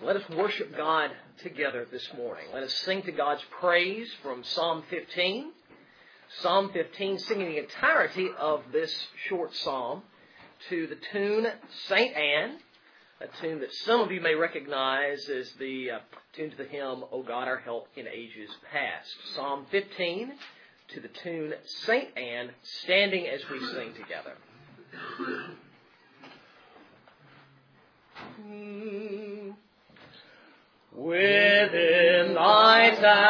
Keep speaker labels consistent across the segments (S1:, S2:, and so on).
S1: Let us worship God together this morning. Let us sing to God's praise from Psalm 15. Psalm 15, singing the entirety of this short psalm to the tune St. Anne, a tune that some of you may recognize as the tune to the hymn, O God, Our Help in Ages Past. Psalm 15 to the tune St. Anne, standing as we sing together. Within thy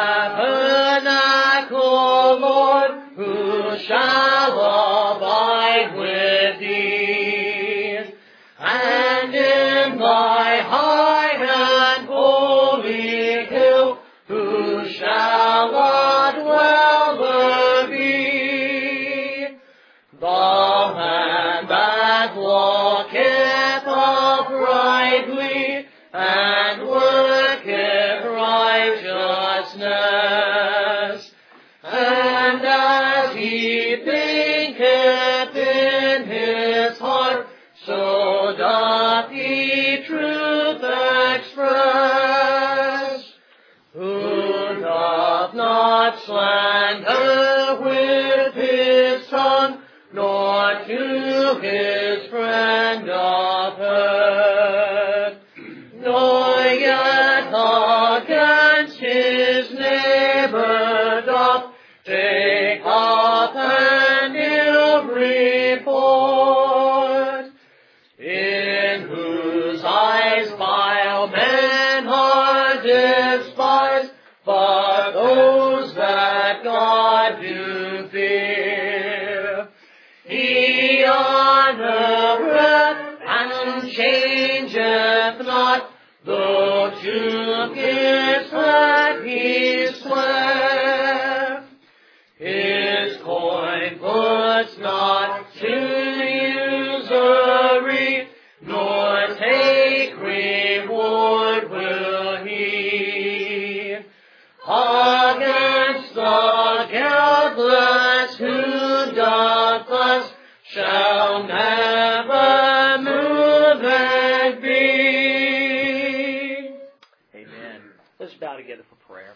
S1: tabernacle, Lord, who shall abide with thee? And in thy high and holy hill, who shall not dwell be? The man that walketh uprightly and worketh righteousness, and as he thinketh in his heart, so doth he truth express. Who doth not slander with his tongue, nor to his friend doth hurt, nor yet against his neighbor doth take up an ill report, in whose eyes vile men are despised, but those that God do fear, he honoureth and changeth not, though to his hurt he swear. His coin puts not to usury, nor take reward will he. Against the guiltless who doth thus shall never move and be. Amen. Let's bow together for prayer.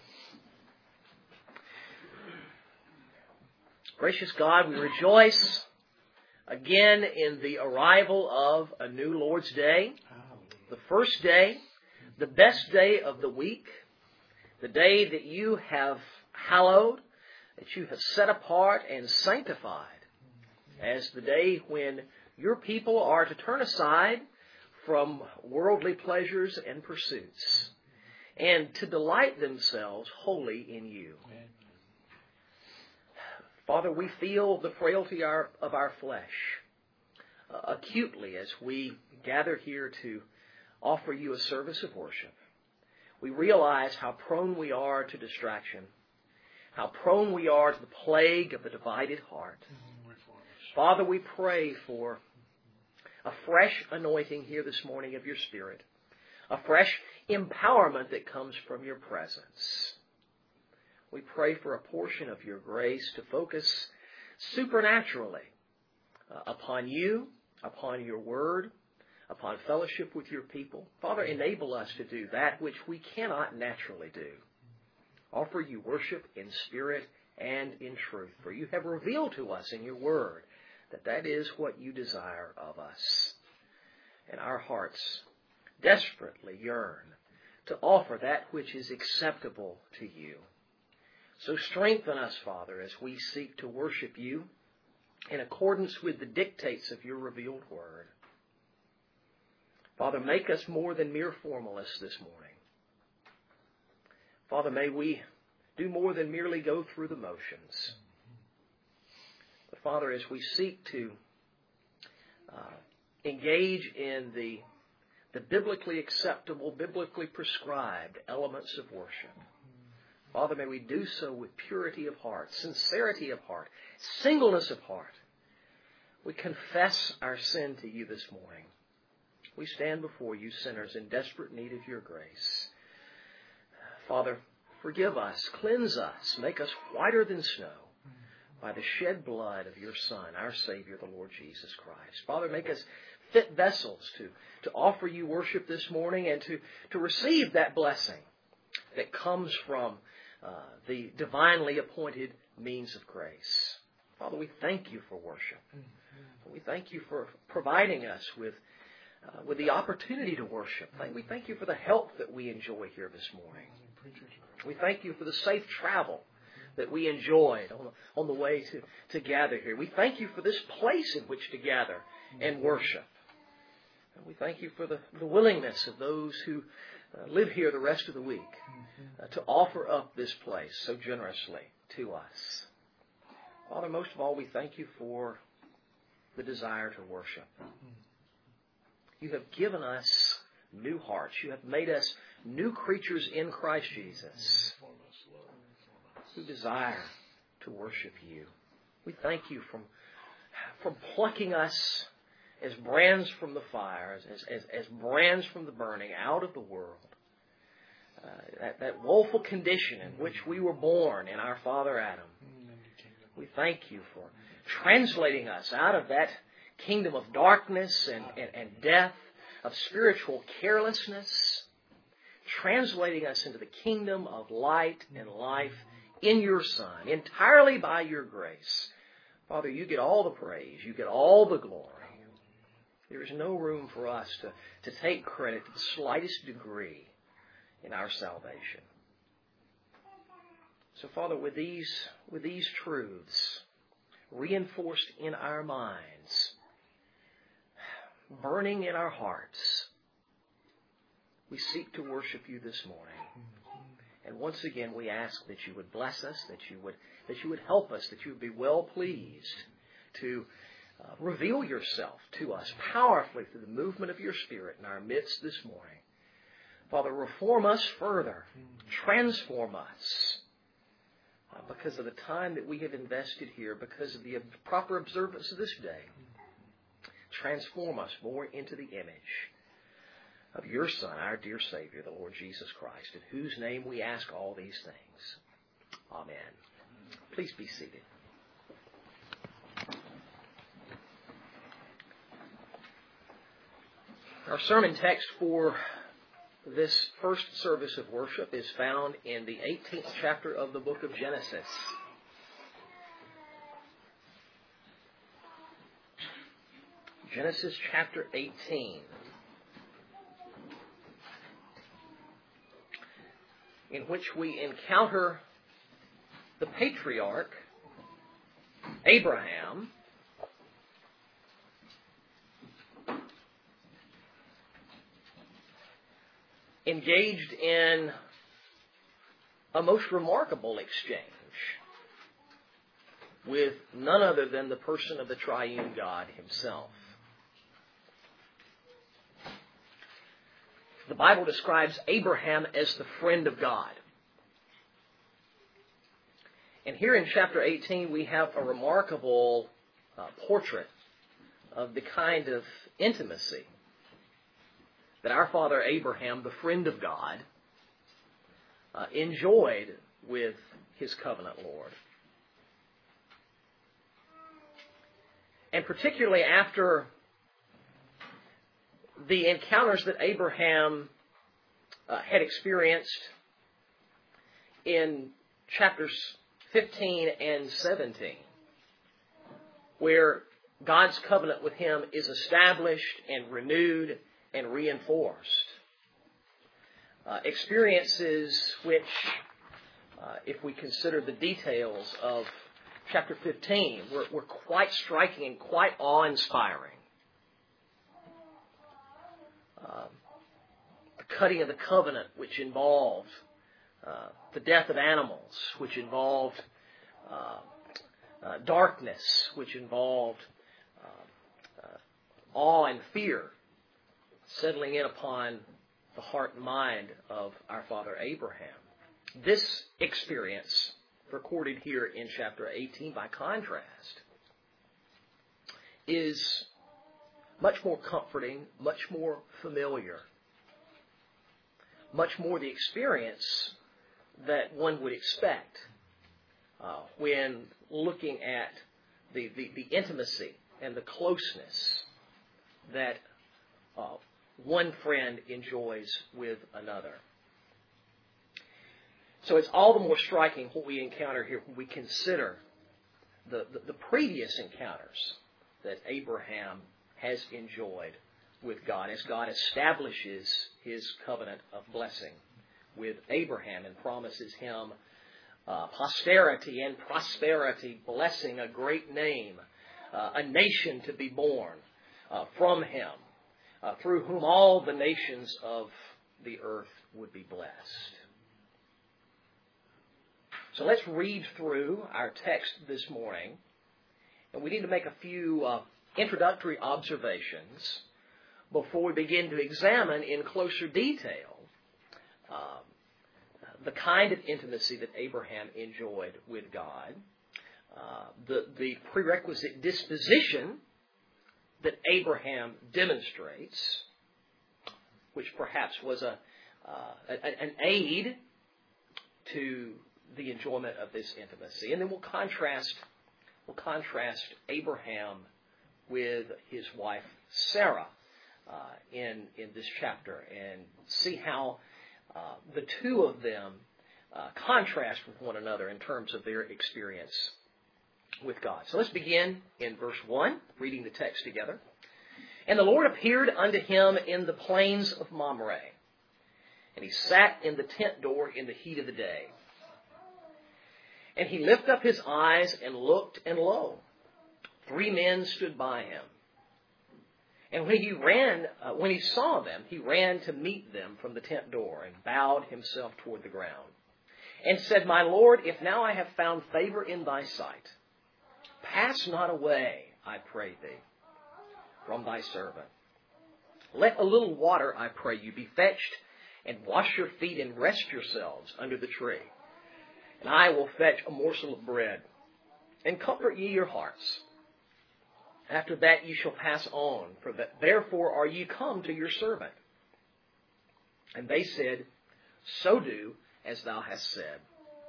S1: Gracious God, we rejoice again in the arrival of a new Lord's Day, the first day, the best day of the week, the day that you have hallowed, that you have set apart and sanctified as the day when your people are to turn aside from worldly pleasures and pursuits and to delight themselves wholly in you. Amen. Father, we feel the frailty of our flesh acutely as we gather here to offer you a service of worship. We realize how prone we are to distraction, how prone we are to the plague of the divided heart. Father, we pray for a fresh anointing here this morning of your Spirit, a fresh empowerment that comes from your presence. We pray for a portion of your grace to focus supernaturally upon you, upon your word, upon fellowship with your people. Father, enable us to do that which we cannot naturally do. Offer you worship in spirit and in truth, for you have revealed to us in your word that is what you desire of us. And our hearts desperately yearn to offer that which is acceptable to you. So strengthen us, Father, as we seek to worship you in accordance with the dictates of your revealed word. Father, make us more than mere formalists this morning. Father, may we do more than merely go through the motions. But Father, as we seek to engage in the biblically acceptable, biblically prescribed elements of worship, Father, may we do so with purity of heart, sincerity of heart, singleness of heart. We confess our sin to you this morning. We stand before you, sinners, in desperate need of your grace. Father, forgive us, cleanse us, make us whiter than snow by the shed blood of your Son, our Savior, the Lord Jesus Christ. Father, make us fit vessels to offer you worship this morning and to receive that blessing that comes from the divinely appointed means of grace. Father, we thank you for worship. We thank you for providing us with the opportunity to worship. We thank you for the help that we enjoy here this morning. We thank you for the safe travel that we enjoyed on the way to gather here. We thank you for this place in which to gather and worship. And we thank you for the willingness of those who live here the rest of the week to offer up this place so generously to us. Father, most of all, we thank you for the desire to worship. You have given us new hearts. You have made us new creatures in Christ Jesus who desire to worship you. We thank you from plucking us as brands from the fire, as brands from the burning out of the world. That woeful condition in which we were born in our father Adam. We thank you for translating us out of that kingdom of darkness and death, of spiritual carelessness, translating us into the kingdom of light and life in your Son, entirely by your grace. Father, you get all the praise. You get all the glory. There is no room for us to take credit to the slightest degree in our salvation. So, Father, with these truths reinforced in our minds, burning in our hearts, we seek to worship you this morning. And once again, we ask that you would bless us, that you would help us, that you would be well pleased to reveal yourself to us powerfully through the movement of your Spirit in our midst this morning. Father, reform us further. Transform us. Because of the time that we have invested here, because of the proper observance of this day. Transform us more into the image of your Son, our dear Savior, the Lord Jesus Christ, in whose name we ask all these things. Amen. Please be seated. Our sermon text for this first service of worship is found in the 18th chapter of the book of Genesis. Genesis chapter 18, in which we encounter the patriarch, Abraham, engaged in a most remarkable exchange with none other than the person of the triune God himself. The Bible describes Abraham as the friend of God. And here in chapter 18 we have a remarkable portrait of the kind of intimacy that our father Abraham, the friend of God, enjoyed with his covenant Lord. And particularly after the encounters that Abraham had experienced in chapters 15 and 17, where God's covenant with him is established and renewed and reinforced. Experiences which, if we consider the details of chapter 15, were quite striking and quite awe-inspiring. The cutting of the covenant, which involved the death of animals, which involved darkness, which involved awe and fear settling in upon the heart and mind of our father Abraham. This experience, recorded here in chapter 18 by contrast, is much more comforting, much more familiar, much more the experience that one would expect when looking at the intimacy and the closeness that one friend enjoys with another. So it's all the more striking what we encounter here when we consider the previous encounters that Abraham has enjoyed with God as God establishes his covenant of blessing with Abraham and promises him posterity and prosperity, blessing, a great name, a nation to be born from him, through whom all the nations of the earth would be blessed. So let's read through our text this morning, and we need to make a few introductory observations before we begin to examine in closer detail the kind of intimacy that Abraham enjoyed with God, the prerequisite disposition that Abraham demonstrates, which perhaps was an aid to the enjoyment of this intimacy. And then we'll contrast Abraham with his wife Sarah in this chapter and see how the two of them contrast with one another in terms of their experience with God. So let's begin in verse 1, reading the text together. And the Lord appeared unto him in the plains of Mamre, and he sat in the tent door in the heat of the day. And he lifted up his eyes and looked, and lo, 3 men stood by him. And when he saw them, he ran to meet them from the tent door and bowed himself toward the ground and said, My Lord, if now I have found favor in thy sight, pass not away, I pray thee, from thy servant. Let a little water, I pray you, be fetched, and wash your feet and rest yourselves under the tree. And I will fetch a morsel of bread, and comfort ye your hearts. After that ye shall pass on, for therefore are ye come to your servant. And they said, So do as thou hast said.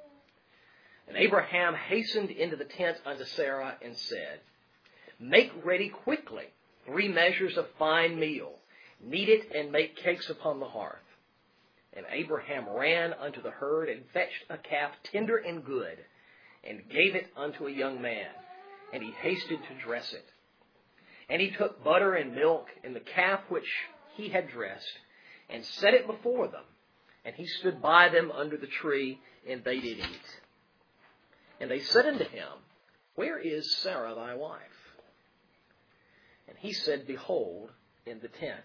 S1: And Abraham hastened into the tent unto Sarah and said, Make ready quickly 3 measures of fine meal, knead it and make cakes upon the hearth. And Abraham ran unto the herd and fetched a calf tender and good, and gave it unto a young man, and he hasted to dress it. And he took butter and milk and the calf which he had dressed, and set it before them. And he stood by them under the tree, and they did eat. And they said unto him, Where is Sarah thy wife? And he said, Behold, in the tent.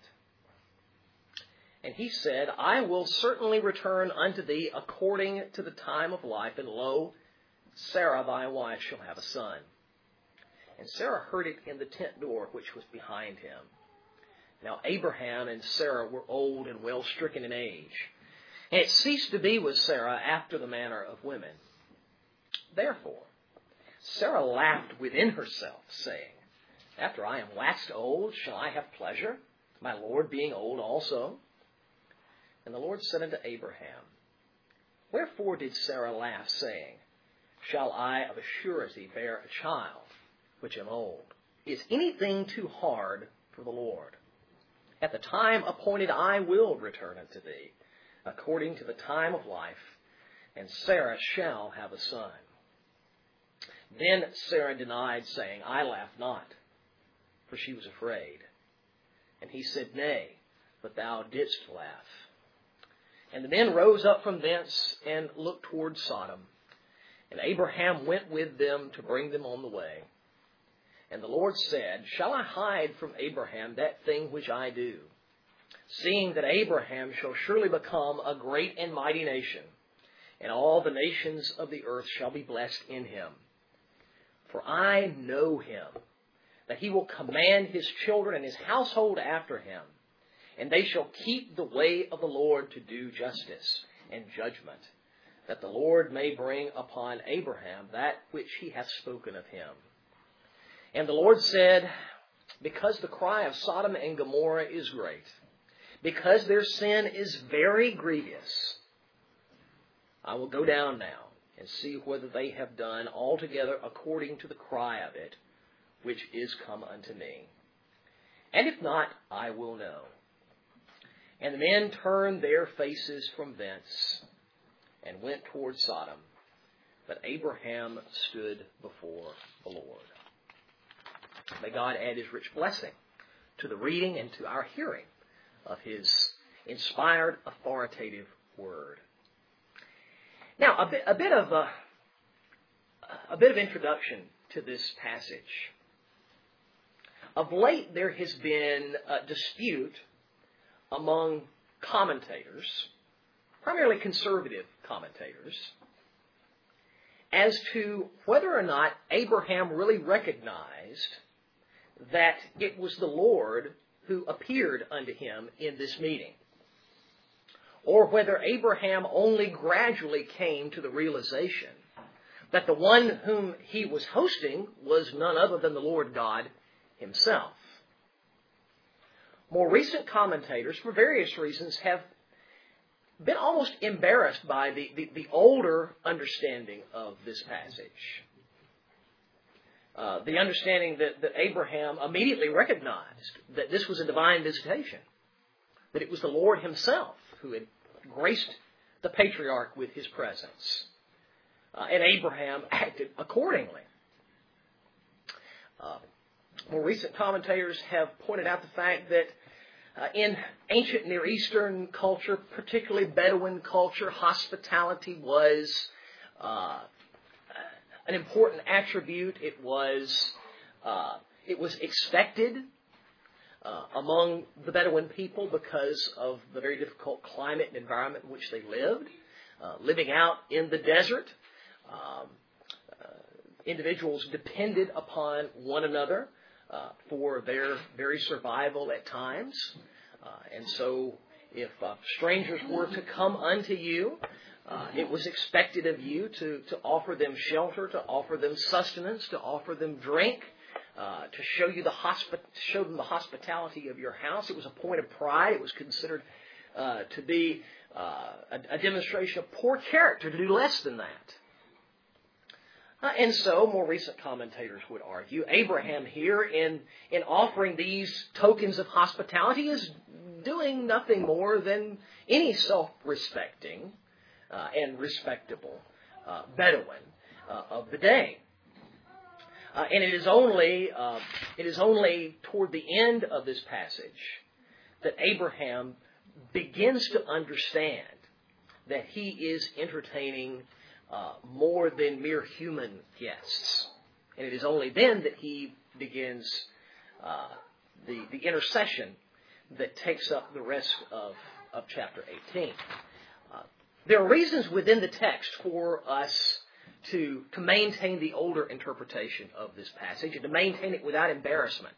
S1: And he said, I will certainly return unto thee according to the time of life, and lo, Sarah thy wife shall have a son. And Sarah heard it in the tent door which was behind him. Now Abraham and Sarah were old and well stricken in age, and it ceased to be with Sarah after the manner of women. Therefore Sarah laughed within herself, saying, After I am waxed old, shall I have pleasure, my Lord being old also? And the Lord said unto Abraham, Wherefore did Sarah laugh, saying, Shall I of a surety bear a child, which am old? Is anything too hard for the Lord? At the time appointed I will return unto thee, according to the time of life, and Sarah shall have a son. Then Sarah denied, saying, I laugh not, for she was afraid. And he said, Nay, but thou didst laugh. And the men rose up from thence and looked toward Sodom. And Abraham went with them to bring them on the way. And the Lord said, Shall I hide from Abraham that thing which I do? Seeing that Abraham shall surely become a great and mighty nation, and all the nations of the earth shall be blessed in him. For I know him, that he will command his children and his household after him, and they shall keep the way of the Lord to do justice and judgment, that the Lord may bring upon Abraham that which he hath spoken of him. And the Lord said, Because the cry of Sodom and Gomorrah is great, because their sin is very grievous, I will go down now and see whether they have done altogether according to the cry of it, which is come unto me. and if not, I will know. And the men turned their faces from thence and went toward Sodom. But Abraham stood before the Lord. May God add His rich blessing to the reading and to our hearing of His inspired, authoritative Word. Now, a bit of introduction to this passage. Of late, there has been a dispute among commentators, primarily conservative commentators, as to whether or not Abraham really recognized that it was the Lord who appeared unto him in this meeting, or whether Abraham only gradually came to the realization that the one whom he was hosting was none other than the Lord God Himself. More recent commentators, for various reasons, have been almost embarrassed by the older understanding of this passage. The understanding that Abraham immediately recognized that this was a divine visitation, that it was the Lord Himself who had graced the patriarch with His presence. And Abraham acted accordingly. More recent commentators have pointed out the fact that in ancient Near Eastern culture, particularly Bedouin culture, hospitality was an important attribute. It was expected among the Bedouin people because of the very difficult climate and environment in which they lived. Living out in the desert, individuals depended upon one another for their very survival at times. And so if strangers were to come unto you, it was expected of you to offer them shelter, to offer them sustenance, to offer them drink, to show them the hospitality of your house. It was a point of pride. It was considered to be a demonstration of poor character to do less than that. And so, more recent commentators would argue, Abraham here, in offering these tokens of hospitality, is doing nothing more than any self-respecting and respectable Bedouin of the day. And it is only toward the end of this passage that Abraham begins to understand that he is entertaining more than mere human guests. And it is only then that he begins the intercession that takes up the rest of chapter 18. There are reasons within the text for us to maintain the older interpretation of this passage and to maintain it without embarrassment.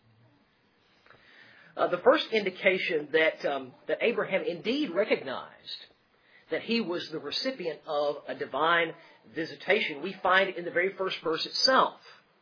S1: The first indication that Abraham indeed recognized that he was the recipient of a divine visitation, we find in the very first verse itself.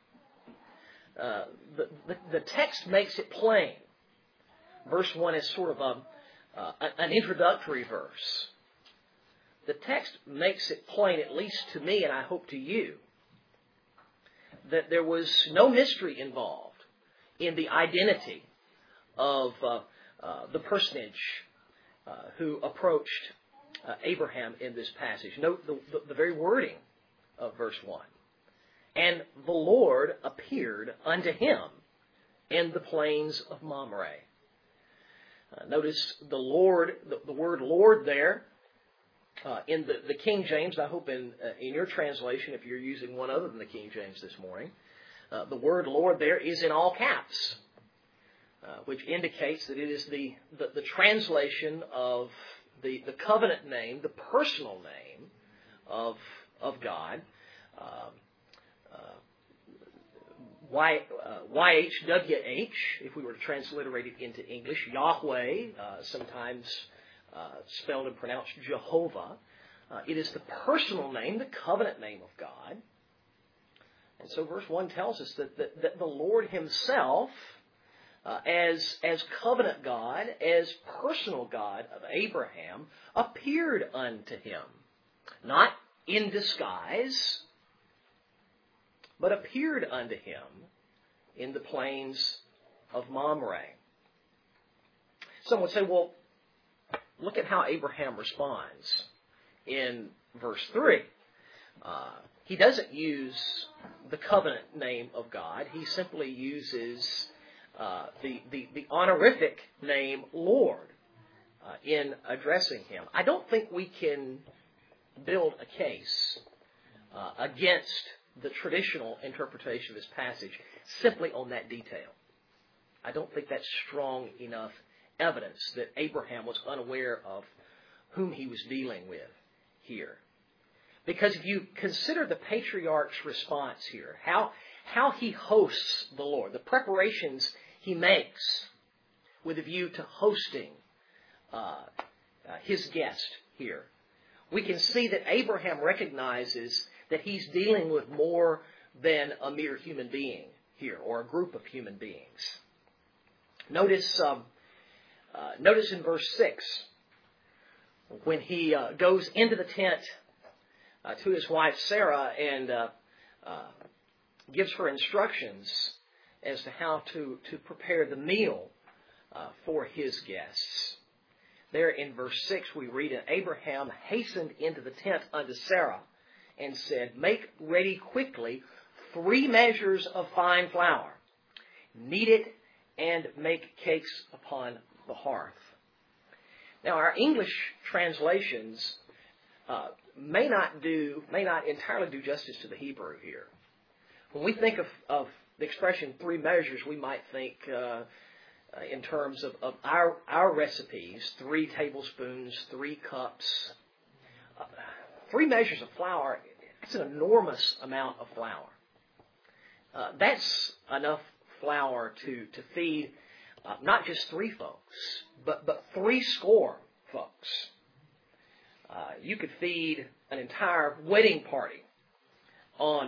S1: The text makes it plain. Verse 1 is sort of an introductory verse. The text makes it plain, at least to me, and I hope to you, that there was no mystery involved in the identity of the personage who approached Abraham in this passage. Note the very wording of verse 1. And the Lord appeared unto him in the plains of Mamre. Notice the Lord, the word Lord there, in the King James, I hope in your translation, if you're using one other than the King James this morning, the word Lord there is in all caps, which indicates that it is the translation of the covenant name, the personal name of God. YHWH, if we were to transliterate it into English, Yahweh, sometimes spelled and pronounced Jehovah. It is the personal name, the covenant name of God. And so verse 1 tells us that the Lord Himself, as covenant God, as personal God of Abraham, appeared unto him. Not in disguise, but appeared unto him in the plains of Mamre. Some would say, well, look at how Abraham responds in verse 3. He doesn't use the covenant name of God. He simply uses the honorific name Lord in addressing him. I don't think we can build a case against the traditional interpretation of this passage simply on that detail. I don't think that's strong enough evidence that Abraham was unaware of whom he was dealing with here. Because if you consider the patriarch's response here, how he hosts the Lord, the preparations he makes with a view to hosting his guest here, we can see that Abraham recognizes that he's dealing with more than a mere human being here, or a group of human beings. Notice in verse 6, when he goes into the tent to his wife Sarah and gives her instructions as to how to prepare the meal for his guests. There in verse 6 we read, "And Abraham hastened into the tent unto Sarah and said, Make ready quickly 3 measures of fine flour. Knead it and make cakes upon the hearth." Now our English translations may not entirely do justice to the Hebrew here. When we think of the expression 3 measures, we might think in terms of our recipes, 3 tablespoons, 3 cups. 3 measures of flour, it's an enormous amount of flour. That's enough flour to feed not just 3 folks, but 3 score folks. You could feed an entire wedding party on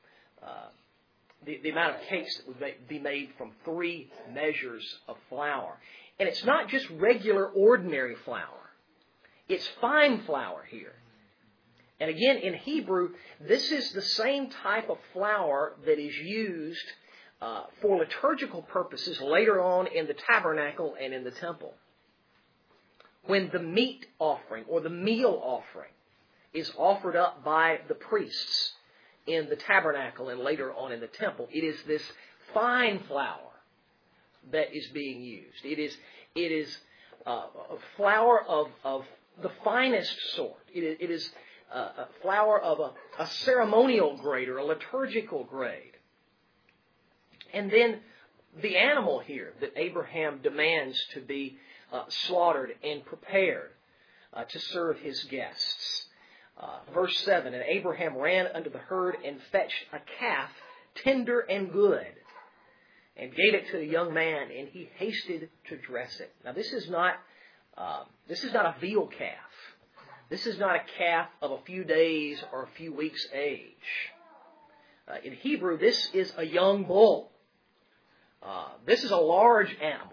S1: the amount of cakes that would be made from 3 measures of flour. And it's not just regular, ordinary flour. It's fine flour here. And again, in Hebrew, this is the same type of flour that is used for liturgical purposes later on in the tabernacle and in the temple. When the meat offering or the meal offering is offered up by the priests in the tabernacle and later on in the temple, it is this fine flour that is being used. It is a flour of the finest sort. It is a flour of a ceremonial grade or a liturgical grade. And then the animal here that Abraham demands to be slaughtered and prepared to serve his guests. Verse 7, "And Abraham ran unto the herd and fetched a calf, tender and good, and gave it to the young man, and he hasted to dress it." Now this is not a veal calf. This is not a calf of a few days or a few weeks' age. In Hebrew, this is a young bull. This is a large animal.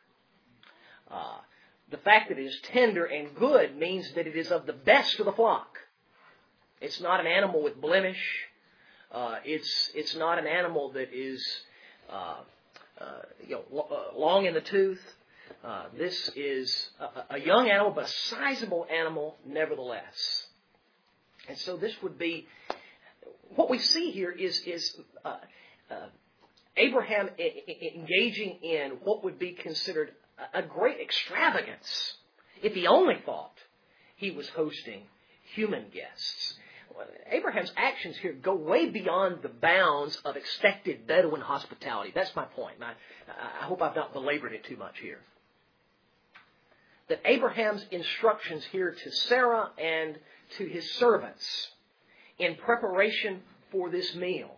S1: The fact that it is tender and good means that it is of the best of the flock. It's not an animal with blemish. It's not an animal that is long in the tooth. This is a young animal, but a sizable animal nevertheless. And so this would be what we see here is Abraham engaging in what would be considered a great extravagance if he only thought he was hosting human guests. Abraham's actions here go way beyond the bounds of expected Bedouin hospitality. That's my point. And I hope I've not belabored it too much here. That Abraham's instructions here to Sarah and to his servants in preparation for this meal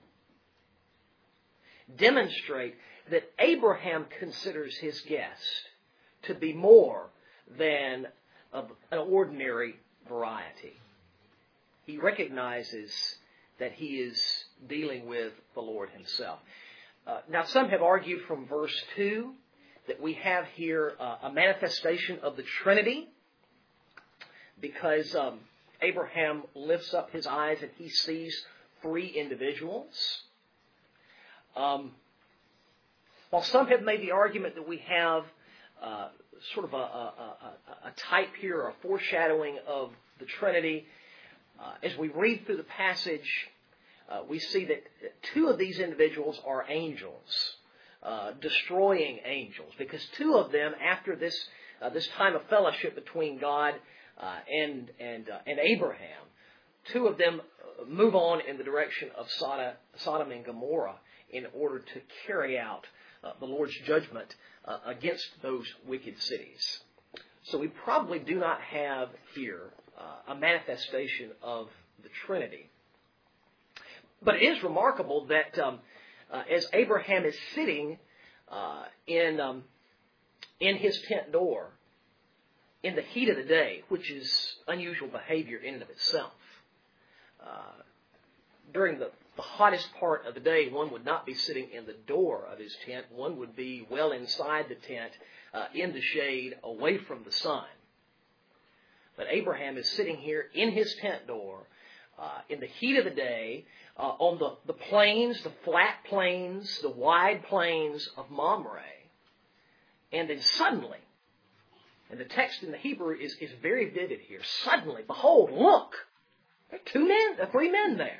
S1: demonstrate that Abraham considers his guest to be more than an ordinary variety. He recognizes that he is dealing with the Lord himself. Now, some have argued from verse 2 that we have here a manifestation of the Trinity because Abraham lifts up his eyes and he sees 3 individuals. While some have made the argument that we have sort of a type here, or a foreshadowing of the Trinity, as we read through the passage, we see that two of these individuals are angels, destroying angels, because two of them, after this time of fellowship between God and Abraham, two of them move on in the direction of Sodom and Gomorrah in order to carry out the Lord's judgment against those wicked cities. So we probably do not have here a manifestation of the Trinity. But it is remarkable that as Abraham is sitting in his tent door in the heat of the day, which is unusual behavior in and of itself, during the hottest part of the day, one would not be sitting in the door of his tent. One would be well inside the tent, in the shade, away from the sun. But Abraham is sitting here in his tent door, in the heat of the day, on the plains, the flat plains, the wide plains of Mamre. And then suddenly, and the text in the Hebrew is very vivid here, suddenly, behold, look, there are three men there.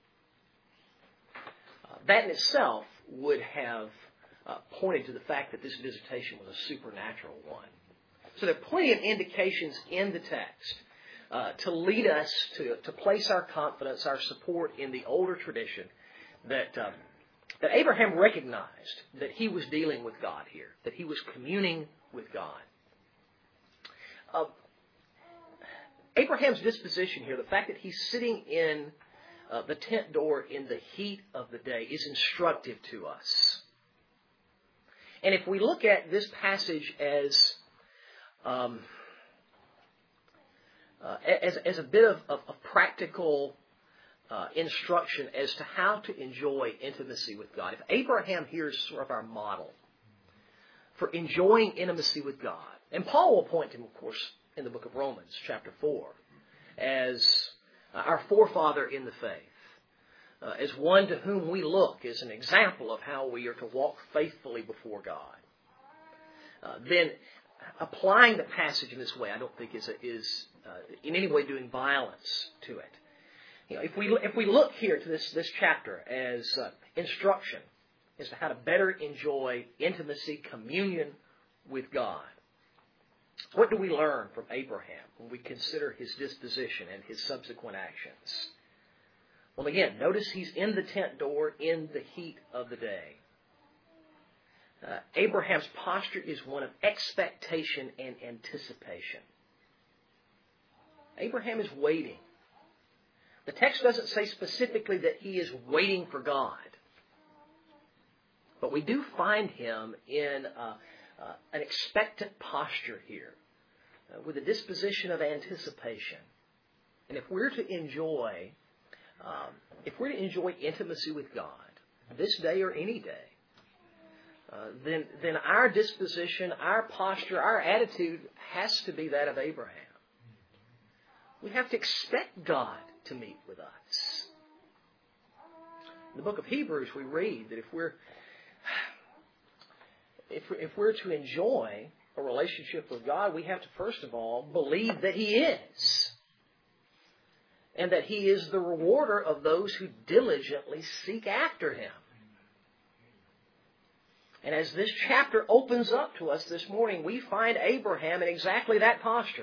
S1: That in itself would have pointed to the fact that this visitation was a supernatural one. So there are plenty of indications in the text to lead us to place our confidence, our support in the older tradition that Abraham recognized that he was dealing with God here, that he was communing with God. Abraham's disposition here, the fact that he's sitting in the tent door in the heat of the day, is instructive to us. And if we look at this passage as a bit of practical instruction as to how to enjoy intimacy with God, if Abraham here is sort of our model for enjoying intimacy with God, and Paul will point to him, of course, in the book of Romans, chapter 4, as our forefather in the faith, as one to whom we look as an example of how we are to walk faithfully before God, then applying the passage in this way, I don't think is in any way doing violence to it. If we look here to this chapter as instruction as to how to better enjoy intimacy, communion with God, what do we learn from Abraham when we consider his disposition and his subsequent actions? Well, again, notice he's in the tent door in the heat of the day. Abraham's posture is one of expectation and anticipation. Abraham is waiting. The text doesn't say specifically that he is waiting for God, but we do find him in an expectant posture here, with a disposition of anticipation. And if we're to enjoy intimacy with God this day or any day, then our disposition, our posture, our attitude has to be that of Abraham. We have to expect God to meet with us. In the book of Hebrews, we read that if we're to enjoy a relationship with God, we have to first of all believe that He is, and that He is the rewarder of those who diligently seek after Him. And as this chapter opens up to us this morning, we find Abraham in exactly that posture.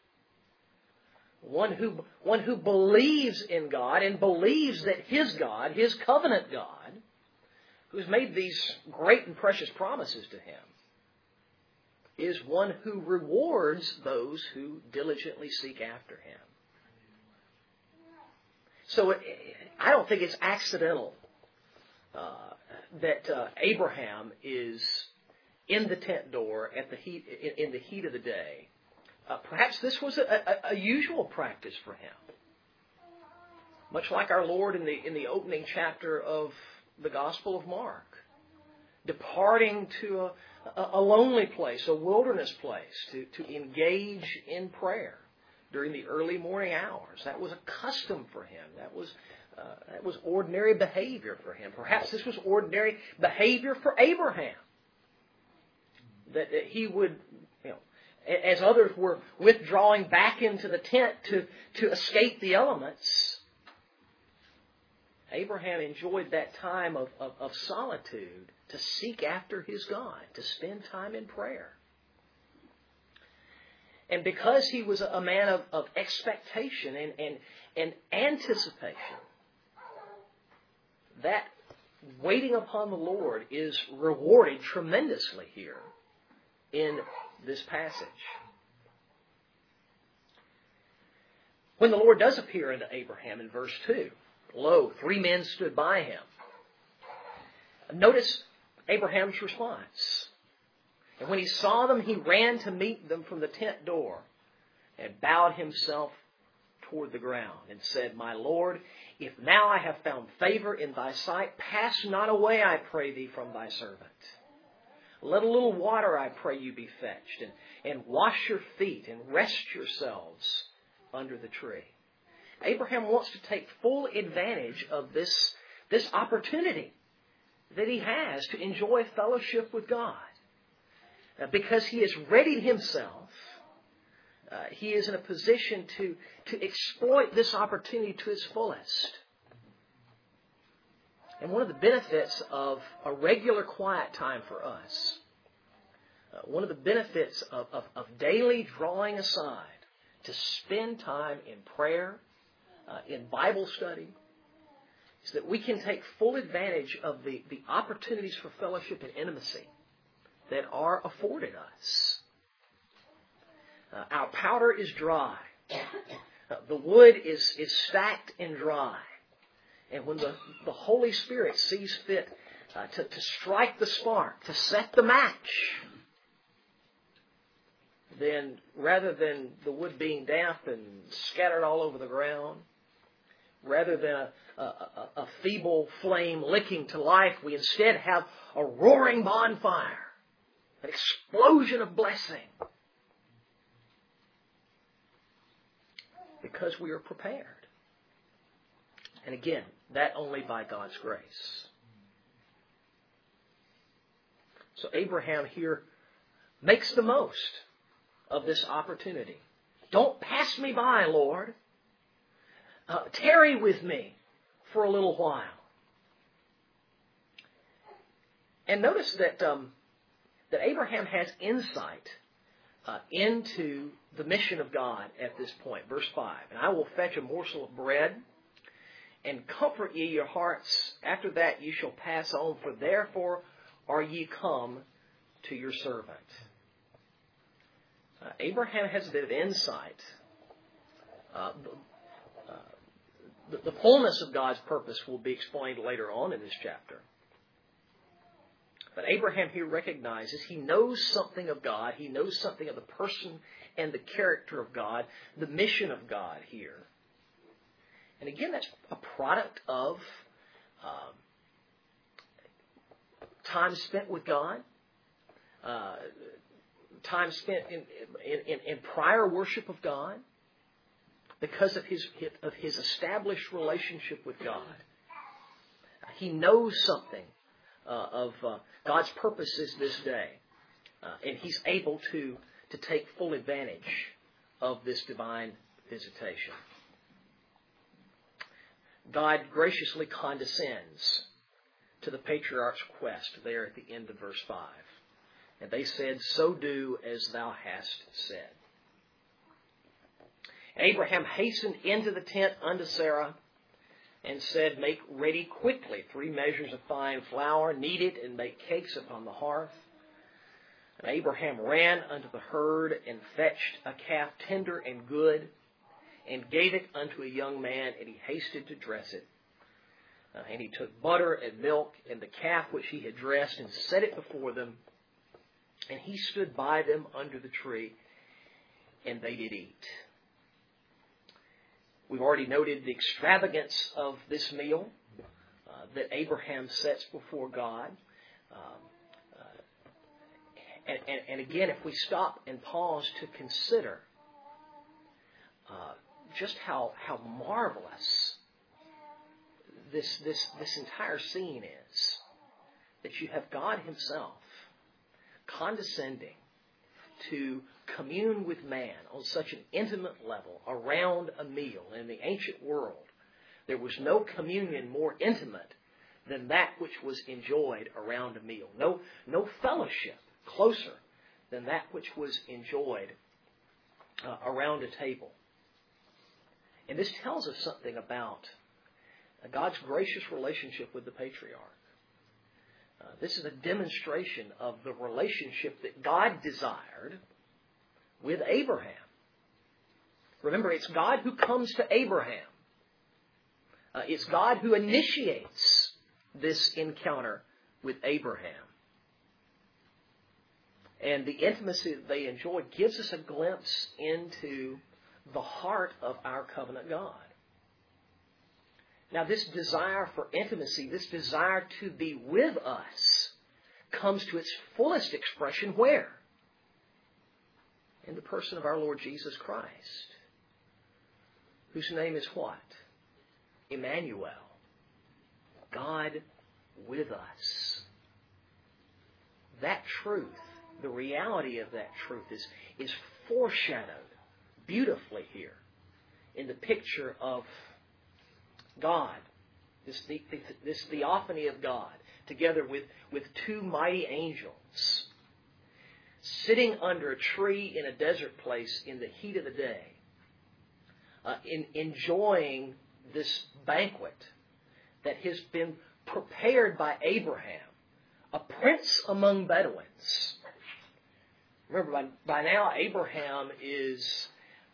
S1: One who believes in God and believes that His God, His covenant God, who has made these great and precious promises to him, is one who rewards those who diligently seek after Him. So I don't think it's accidental that Abraham is in the tent door in the heat of the day. Perhaps this was a usual practice for him, much like our Lord in the opening chapter of the Gospel of Mark, departing to a lonely place, a wilderness place, to engage in prayer during the early morning hours. That was a custom for him. That was ordinary behavior for him. Perhaps this was ordinary behavior for Abraham that he would, as others were withdrawing back into the tent to escape the elements, Abraham enjoyed that time of solitude to seek after his God, to spend time in prayer. And because he was a man of expectation and anticipation, that waiting upon the Lord is rewarded tremendously here in this passage. When the Lord does appear unto Abraham in verse 2, lo, 3 men stood by him. Notice Abraham's response. And when he saw them, he ran to meet them from the tent door and bowed himself toward the ground and said, My Lord, if now I have found favor in thy sight, pass not away, I pray thee, from thy servant. Let a little water, I pray you, be fetched, and wash your feet and rest yourselves under the tree. Abraham wants to take full advantage of this opportunity that he has to enjoy fellowship with God. Because he has readied himself, he is in a position to exploit this opportunity to its fullest. And one of the benefits of a regular quiet time for us, one of the benefits of daily drawing aside to spend time in prayer, in Bible study, is that we can take full advantage of the opportunities for fellowship and intimacy that are afforded us. Our powder is dry. The wood is stacked and dry. And when the Holy Spirit sees fit to strike the spark, to set the match, then rather than the wood being damp and scattered all over the ground, rather than a feeble flame licking to life, we instead have a roaring bonfire, an explosion of blessing. Because we are prepared. And again, that only by God's grace. So Abraham here makes the most of this opportunity. Don't pass me by, Lord. Tarry with me for a little while. And notice that Abraham has insight into the mission of God at this point. Verse 5, and I will fetch a morsel of bread and comfort ye your hearts. After that ye shall pass on, for therefore are ye come to your servant. Abraham has a bit of insight. The fullness of God's purpose will be explained later on in this chapter. But Abraham here recognizes he knows something of God. He knows something of the person and the character of God, the mission of God here. And again, that's a product of time spent with God, time spent in prior worship of God, because of his established relationship with God. He knows something of God's purposes this day, and he's able to take full advantage of this divine visitation. God graciously condescends to the patriarch's quest there at the end of verse 5. And they said, so do as thou hast said. Abraham hastened into the tent unto Sarah and said, make ready quickly 3 measures of fine flour, knead it, and make cakes upon the hearth. And Abraham ran unto the herd and fetched a calf tender and good, and gave it unto a young man, and he hasted to dress it. And he took butter and milk and the calf which he had dressed, and set it before them. And he stood by them under the tree, and they did eat. We've already noted the extravagance of this meal that Abraham sets before God. And again, if we stop and pause to consider just how marvelous this entire scene is, that you have God himself condescending to commune with man on such an intimate level around a meal. In the ancient world, there was no communion more intimate than that which was enjoyed around a meal. No fellowship closer than that which was enjoyed around a table. And this tells us something about God's gracious relationship with the patriarch. This is a demonstration of the relationship that God desired with Abraham. Remember, it's God who comes to Abraham. It's God who initiates this encounter with Abraham. And the intimacy that they enjoy gives us a glimpse into the heart of our covenant God. Now, this desire for intimacy, this desire to be with us, comes to its fullest expression where? In the person of our Lord Jesus Christ, whose name is what? Emmanuel. God with us. That truth, the reality of that truth is foreshadowed beautifully here in the picture of God, this theophany of God, together with two mighty angels, sitting under a tree in a desert place in the heat of the day, enjoying this banquet that has been prepared by Abraham, a prince among Bedouins. Remember, by now Abraham is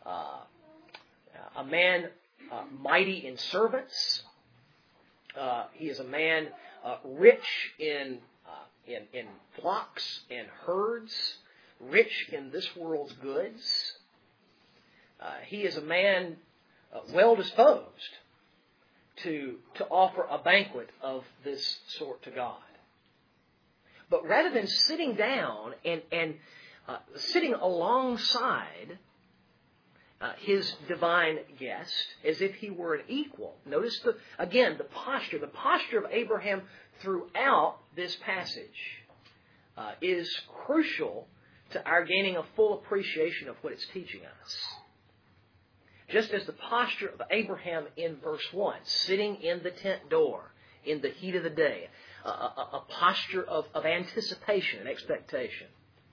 S1: a man mighty in servants. He is a man rich in flocks and herds, rich in this world's goods. He is a man well disposed to offer a banquet of this sort to God. But rather than sitting down and sitting alongside his divine guest as if he were an equal. Notice, the posture of Abraham throughout this passage is crucial to our gaining a full appreciation of what it's teaching us. Just as the posture of Abraham in verse 1, sitting in the tent door in the heat of the day, a posture of anticipation and expectation.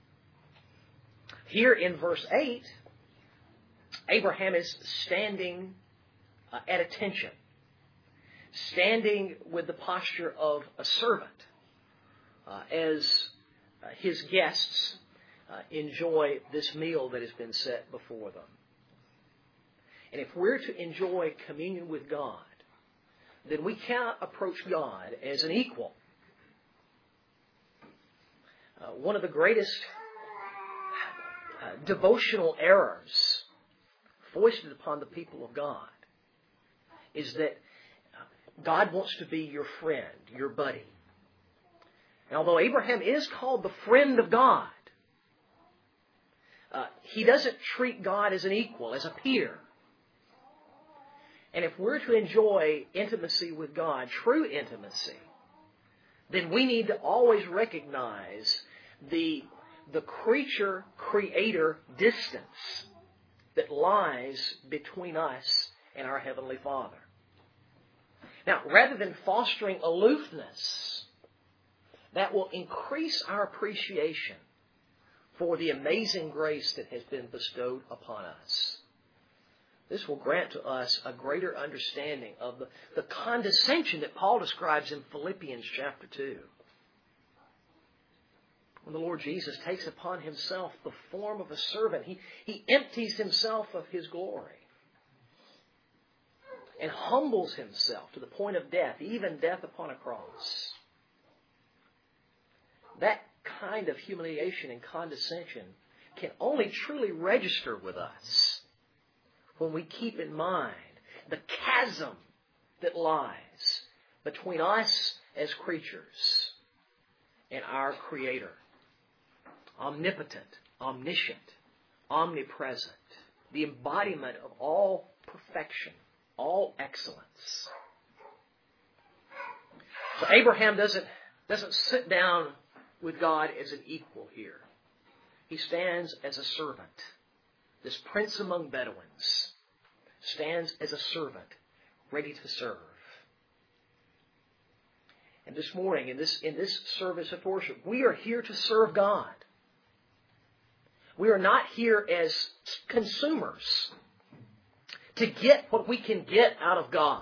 S1: Here in verse 8, Abraham is standing at attention, standing with the posture of a servant as his guests enjoy this meal that has been set before them. And if we're to enjoy communion with God, then we cannot approach God as an equal. One of the greatest devotional errors foisted upon the people of God is that God wants to be your friend, your buddy. And although Abraham is called the friend of God, he doesn't treat God as an equal, as a peer. And if we're to enjoy intimacy with God, true intimacy, then we need to always recognize the creature-creator distance that lies between us and our Heavenly Father. Now, rather than fostering aloofness, that will increase our appreciation for the amazing grace that has been bestowed upon us. This will grant to us a greater understanding of the condescension that Paul describes in Philippians chapter 2. When the Lord Jesus takes upon himself the form of a servant, he empties himself of his glory and humbles himself to the point of death, even death upon a cross. That kind of humiliation and condescension can only truly register with us when we keep in mind the chasm that lies between us as creatures and our Creator. Omnipotent, omniscient, omnipresent, the embodiment of all perfection, all excellence. So Abraham doesn't sit down with God as an equal here. He stands as a servant. This prince among Bedouins stands as a servant, ready to serve. And this morning, in this service of worship, we are here to serve God. We are not here as consumers to get what we can get out of God.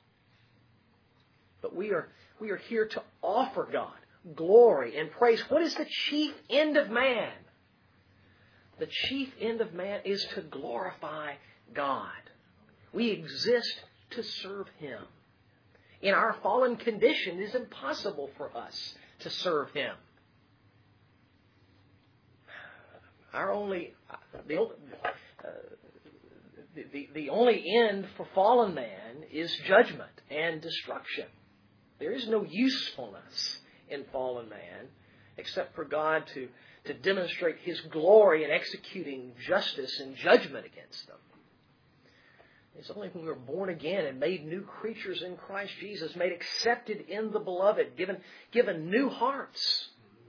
S1: But we are here to offer God glory and praise. What is the chief end of man? The chief end of man is to glorify God. We exist to serve Him. In our fallen condition, it is impossible for us to serve Him. The only end for fallen man is judgment and destruction. There is no usefulness in fallen man except for God to demonstrate His glory in executing justice and judgment against them. It's only when we're born again and made new creatures in Christ Jesus, made accepted in the Beloved, given new hearts,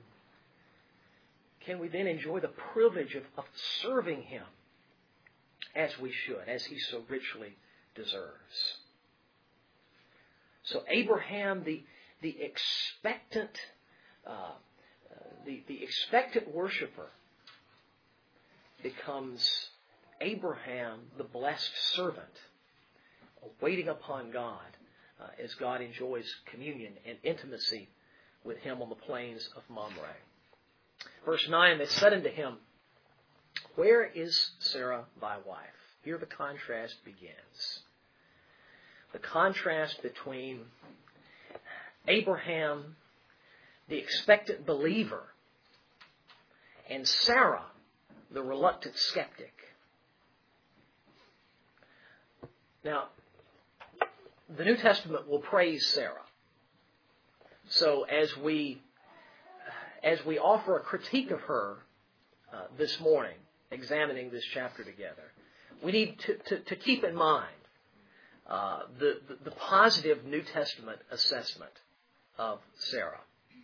S1: can we then enjoy the privilege of serving Him as we should, as He so richly deserves. So Abraham, the expectant worshiper, becomes Abraham, the blessed servant, waiting upon God as God enjoys communion and intimacy with Him on the plains of Mamre. Verse 9, they said unto him, Where is Sarah thy wife? Here the contrast begins. The contrast between Abraham, the expectant believer, and Sarah, the reluctant skeptic. Now, the New Testament will praise Sarah. So as we offer a critique of her this morning, examining this chapter together, we need to keep in mind the positive New Testament assessment of Sarah.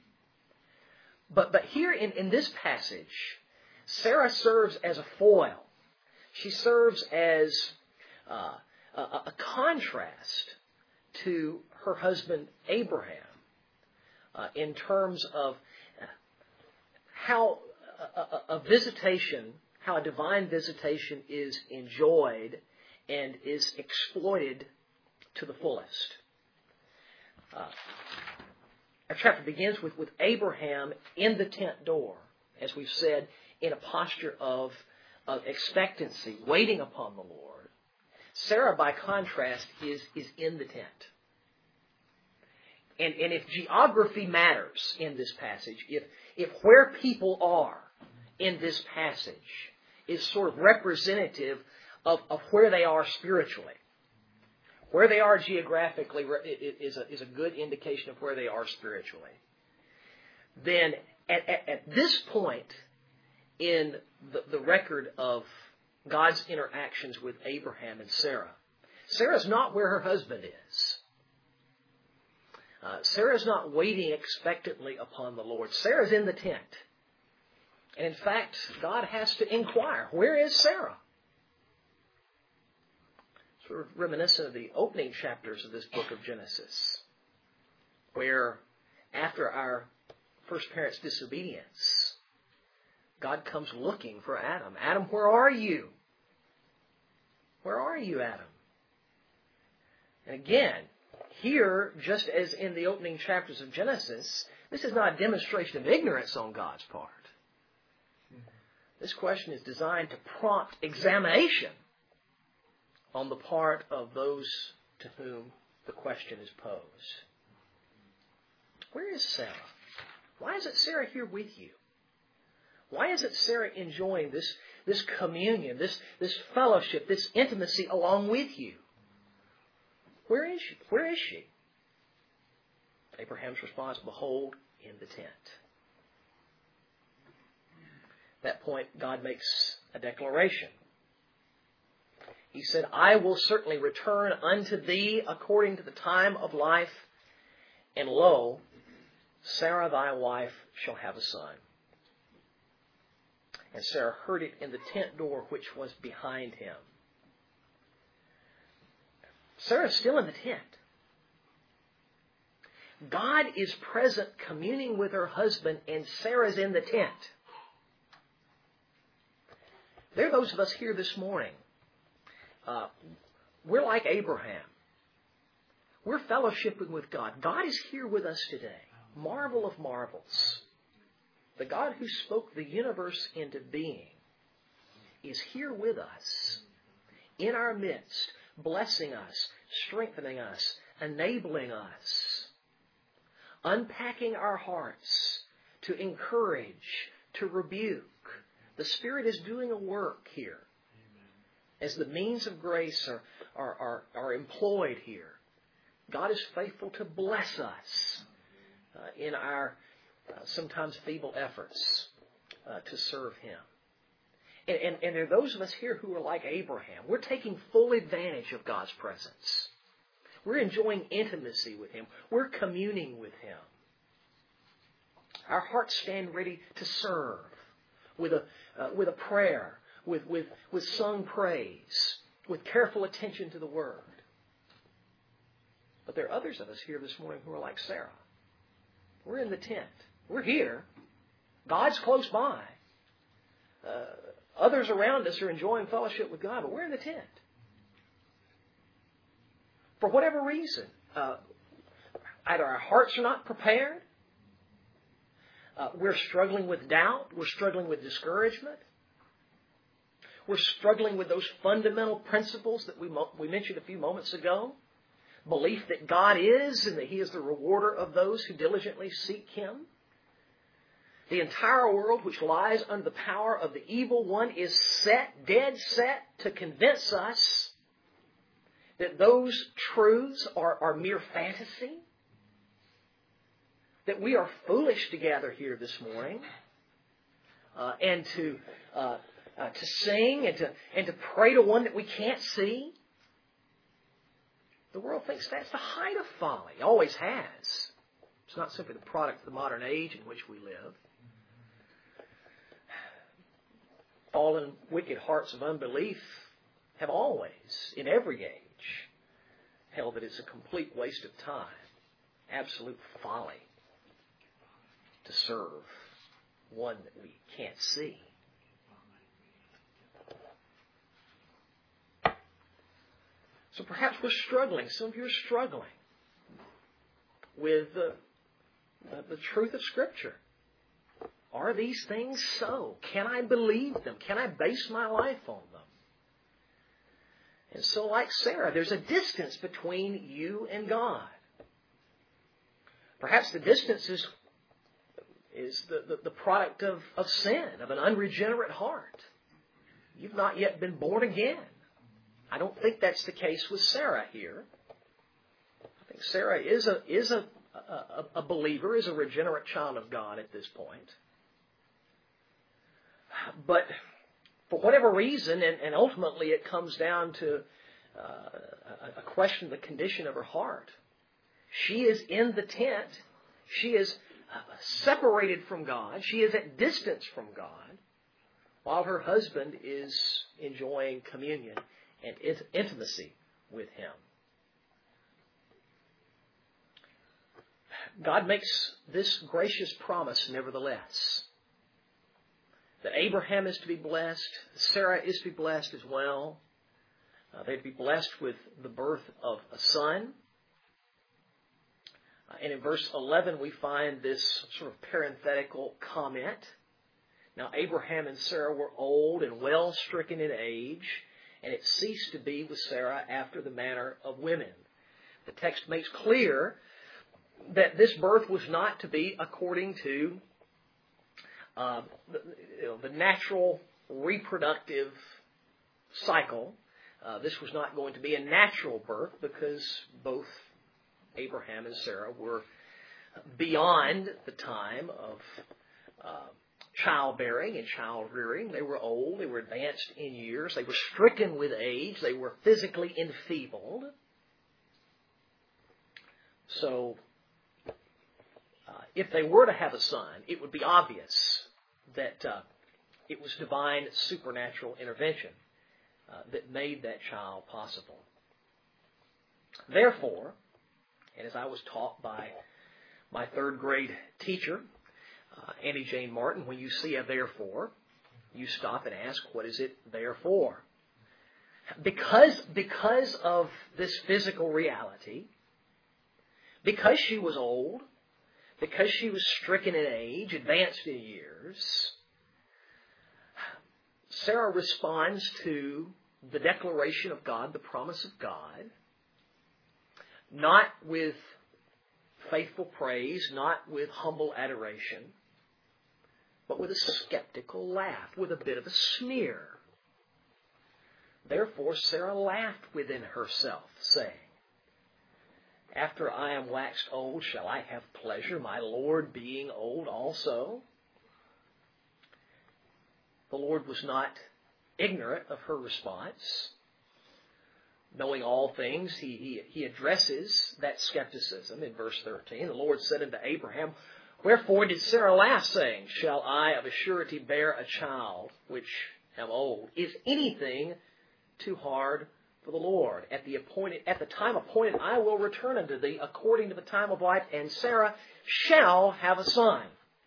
S1: But here in this passage, Sarah serves as a foil. She serves as a contrast to her husband Abraham in terms of how a divine visitation is enjoyed and is exploited to the fullest. Our chapter begins with Abraham in the tent door, as we've said, in a posture of expectancy, waiting upon the Lord. Sarah, by contrast, is in the tent. And if geography matters in this passage, if where people are in this passage is sort of representative of where they are spiritually, where they are geographically is a good indication of where they are spiritually, then at this point in the record of God's interactions with Abraham and Sarah, Sarah's not where her husband is. Sarah's not waiting expectantly upon the Lord. Sarah's in the tent. And in fact, God has to inquire, where is Sarah? Sort of reminiscent of the opening chapters of this book of Genesis, where after our first parents' disobedience, God comes looking for Adam. Adam, where are you? Where are you, Adam? And again, here, just as in the opening chapters of Genesis, this is not a demonstration of ignorance on God's part. This question is designed to prompt examination on the part of those to whom the question is posed. Where is Sarah? Why isn't Sarah here with you? Why isn't Sarah enjoying this communion, this fellowship, this intimacy along with you? Where is she? Where is she? Abraham's response, behold, in the tent. At that point, God makes a declaration. He said, I will certainly return unto thee according to the time of life, and lo, Sarah thy wife shall have a son. And Sarah heard it in the tent door which was behind him. Sarah's still in the tent. God is present communing with her husband, and Sarah's in the tent. There are those of us here this morning. We're like Abraham. We're fellowshipping with God. God is here with us today. Marvel of marvels. The God who spoke the universe into being is here with us, in our midst, blessing us, strengthening us, enabling us, unpacking our hearts to encourage, to rebuke. The Spirit is doing a work here. As the means of grace are employed here, God is faithful to bless us in our sometimes feeble efforts to serve Him. And there are those of us here who are like Abraham. We're taking full advantage of God's presence. We're enjoying intimacy with Him. We're communing with Him. Our hearts stand ready to serve with a prayer, with sung praise, with careful attention to the Word. But there are others of us here this morning who are like Sarah. We're in the tent. We're here. God's close by. Others around us are enjoying fellowship with God, but we're in the tent. For whatever reason, either our hearts are not prepared, we're struggling with doubt, we're struggling with discouragement, we're struggling with those fundamental principles that we mentioned a few moments ago. Belief that God is and that He is the rewarder of those who diligently seek Him. The entire world, which lies under the power of the evil one, is dead set to convince us that those truths are mere fantasy. That we are foolish to gather here this morning and to sing and to pray to one that we can't see. The world thinks that's the height of folly. It always has. It's not simply the product of the modern age in which we live. Fallen, wicked hearts of unbelief have always, in every age, held that it's a complete waste of time, absolute folly, to serve one that we can't see. So perhaps we're struggling. Some of you are struggling with the truth of Scripture. Are these things so? Can I believe them? Can I base my life on them? And so, like Sarah, there's a distance between you and God. Perhaps the distance is the product of sin, of an unregenerate heart. You've not yet been born again. I don't think that's the case with Sarah here. I think Sarah is a believer, is a regenerate child of God at this point. But for whatever reason, and ultimately it comes down to a question of the condition of her heart. She is in the tent. She is separated from God. She is at distance from God, while her husband is enjoying communion and intimacy with Him. God makes this gracious promise nevertheless, that Abraham is to be blessed, Sarah is to be blessed as well. They're to be blessed with the birth of a son. And in verse 11 we find this sort of parenthetical comment. Now Abraham and Sarah were old and well stricken in age, and it ceased to be with Sarah after the manner of women. The text makes clear that this birth was not to be according to the natural reproductive cycle. This was not going to be a natural birth because both Abraham and Sarah were beyond the time of childbearing and child rearing. They were old. They were advanced in years. They were stricken with age. They were physically enfeebled. So if they were to have a son, it would be obvious that it was divine supernatural intervention that made that child possible. Therefore, and as I was taught by my third grade teacher, Annie Jane Martin, when you see a therefore, you stop and ask, what is it there for? Because of this physical reality, because she was old, because she was stricken in age, advanced in years, Sarah responds to the declaration of God, the promise of God, not with faithful praise, not with humble adoration, but with a skeptical laugh, with a bit of a sneer. Therefore, Sarah laughed within herself, saying, after I am waxed old, shall I have pleasure, my Lord being old also? The Lord was not ignorant of her response. Knowing all things, he addresses that skepticism in verse 13. The Lord said unto Abraham, wherefore did Sarah laugh, saying, shall I of a surety bear a child, which am old? Is anything too hard for the Lord? At the time appointed, I will return unto thee according to the time of life, and Sarah shall have a son.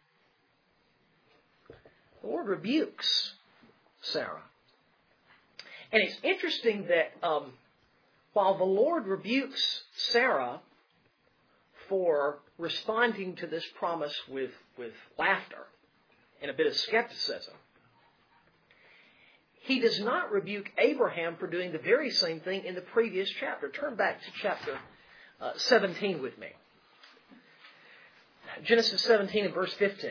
S1: The Lord rebukes Sarah. And it's interesting that while the Lord rebukes Sarah for responding to this promise with laughter and a bit of skepticism, He does not rebuke Abraham for doing the very same thing in the previous chapter. Turn back to chapter 17 with me. Genesis 17 and verse 15.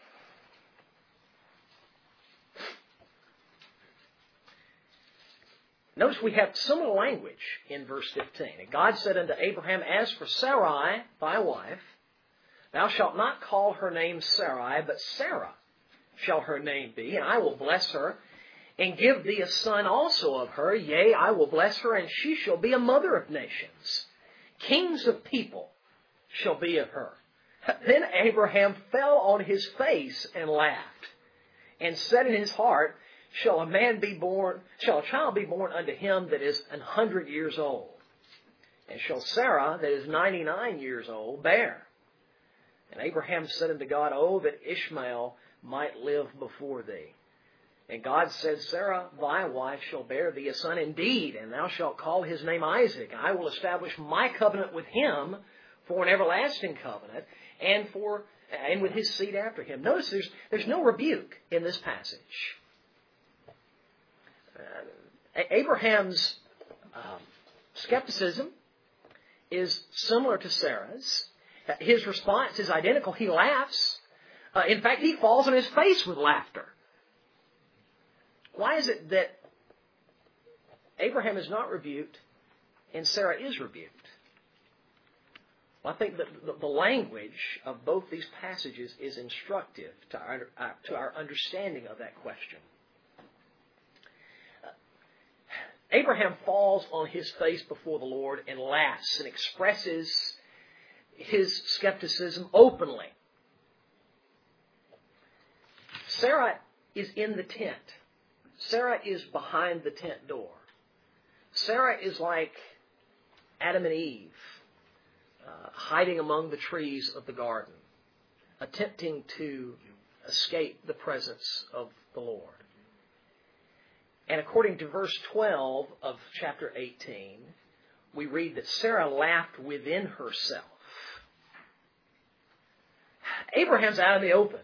S1: Notice we have similar language in verse 15. And God said unto Abraham, as for Sarai, thy wife, thou shalt not call her name Sarai, but Sarah shall her name be, and I will bless her, and give thee a son also of her. Yea, I will bless her, and she shall be a mother of nations. Kings of people shall be of her. Then Abraham fell on his face and laughed, and said in his heart, shall a child be born unto him that is 100 years old? And shall Sarah, that is 99 years old, bear? And Abraham said unto God, oh, that Ishmael might live before thee. And God said, Sarah, thy wife, shall bear thee a son indeed, and thou shalt call his name Isaac. And I will establish my covenant with him for an everlasting covenant, and with his seed after him. Notice there's no rebuke in this passage. Abraham's skepticism is similar to Sarah's. His response is identical. He laughs. In fact, he falls on his face with laughter. Why is it that Abraham is not rebuked and Sarah is rebuked? Well, I think that the language of both these passages is instructive to our understanding of that question. Abraham falls on his face before the Lord and laughs and expresses his skepticism openly. Sarah is in the tent. Sarah is behind the tent door. Sarah is like Adam and Eve, hiding among the trees of the garden, attempting to escape the presence of the Lord. And according to verse 12 of chapter 18, we read that Sarah laughed within herself. Abraham's out in the open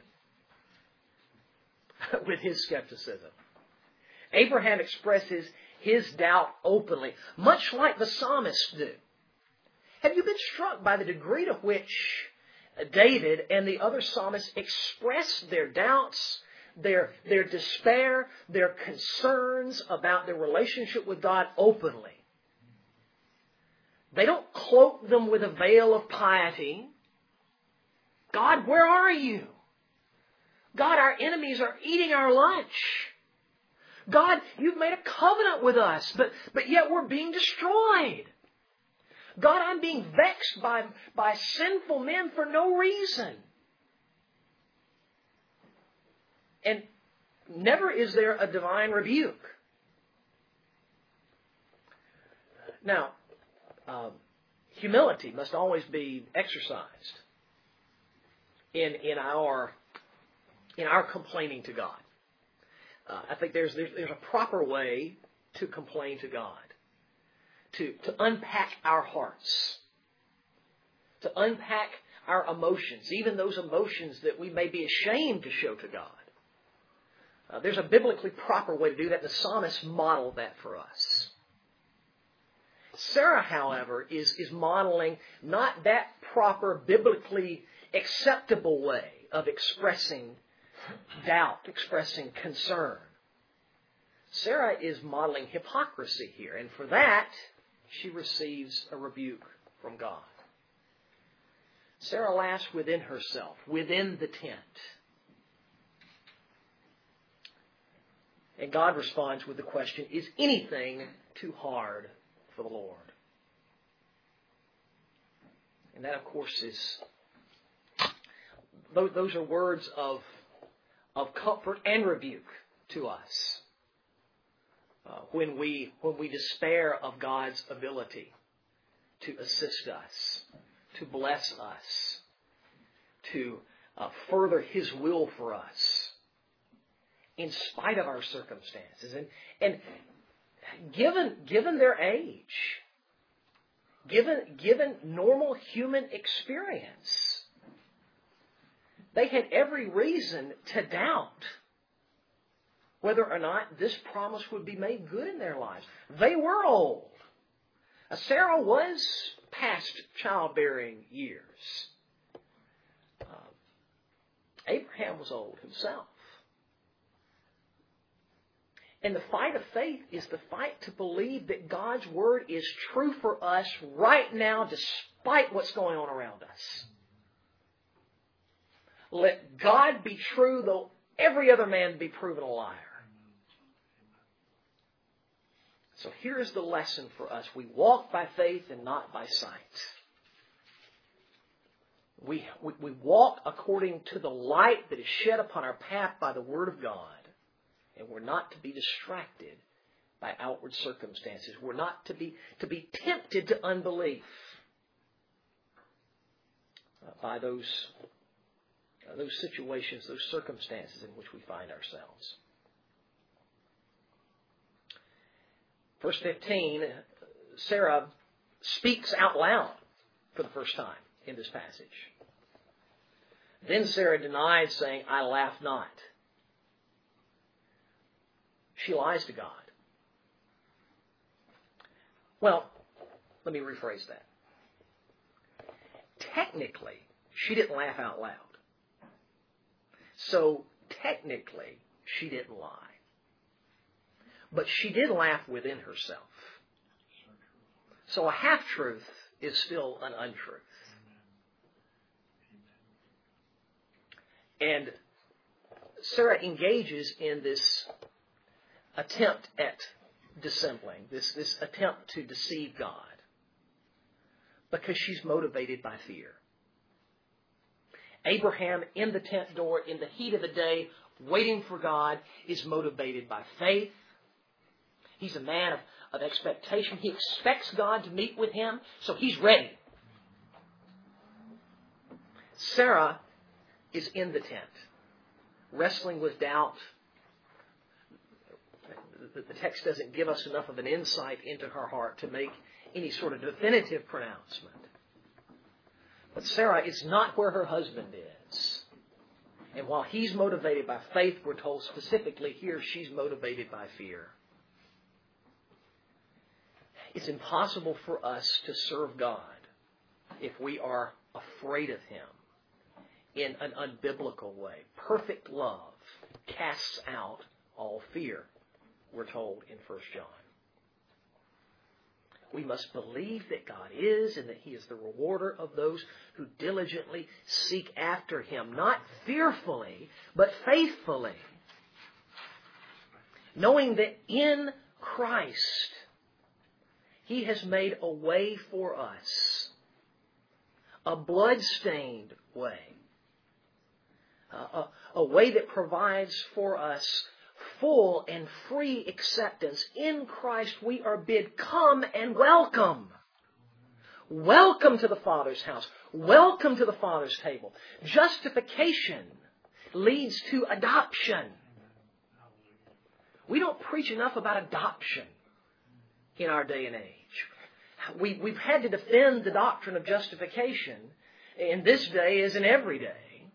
S1: with his skepticism. Abraham expresses his doubt openly, much like the psalmists do. Have you been struck by the degree to which David and the other psalmists express their doubts, their despair, their concerns about their relationship with God openly? They don't cloak them with a veil of piety. God, where are you? God, our enemies are eating our lunch. God, you've made a covenant with us, but yet we're being destroyed. God, I'm being vexed by sinful men for no reason. And never is there a divine rebuke. Now, humility must always be exercised in our complaining to God. I think there's a proper way to complain to God, to unpack our hearts, to unpack our emotions, even those emotions that we may be ashamed to show to God. There's a biblically proper way to do that. The psalmist modeled that for us. Sarah, however, is modeling not that proper, biblically acceptable way of expressing doubt, expressing concern. Sarah is modeling hypocrisy here, and for that, she receives a rebuke from God. Sarah laughs within herself, within the tent. And God responds with the question, is anything too hard for the Lord? And that, of course, those are words of comfort and rebuke to us when we despair of God's ability to assist us, to bless us, to further His will for us, in spite of our circumstances. And given their age, given normal human experience, they had every reason to doubt whether or not this promise would be made good in their lives. They were old. Sarah was past childbearing years. Abraham was old himself. And the fight of faith is the fight to believe that God's Word is true for us right now, despite what's going on around us. Let God be true, though every other man be proven a liar. So here's the lesson for us. We walk by faith and not by sight. We walk according to the light that is shed upon our path by the Word of God. And we're not to be distracted by outward circumstances. We're not to be tempted to unbelief by those situations, those circumstances in which we find ourselves. Verse 15, Sarah speaks out loud for the first time in this passage. Then Sarah denied, saying, I laugh not. She lies to God. Well, let me rephrase that. Technically, she didn't laugh out loud. So, technically, she didn't lie. But she did laugh within herself. So a half-truth is still an untruth. And Sarah engages in this attempt at dissembling, this attempt to deceive God, because she's motivated by fear. Abraham in the tent door, in the heat of the day, waiting for God, is motivated by faith. He's a man of expectation. He expects God to meet with him, so he's ready. Sarah is in the tent, wrestling with doubt. The text doesn't give us enough of an insight into her heart to make any sort of definitive pronouncement. But Sarah is not where her husband is. And while he's motivated by faith, we're told specifically here she's motivated by fear. It's impossible for us to serve God if we are afraid of Him in an unbiblical way. Perfect love casts out all fear, we're told in 1 John. We must believe that God is and that He is the rewarder of those who diligently seek after Him, not fearfully, but faithfully, knowing that in Christ He has made a way for us, a blood-stained way, a way that provides for us full and free acceptance. In Christ we are bid, come and welcome. Welcome to the Father's house. Welcome to the Father's table. Justification leads to adoption. We don't preach enough about adoption in our day and age. We've had to defend the doctrine of justification in this day as in every day.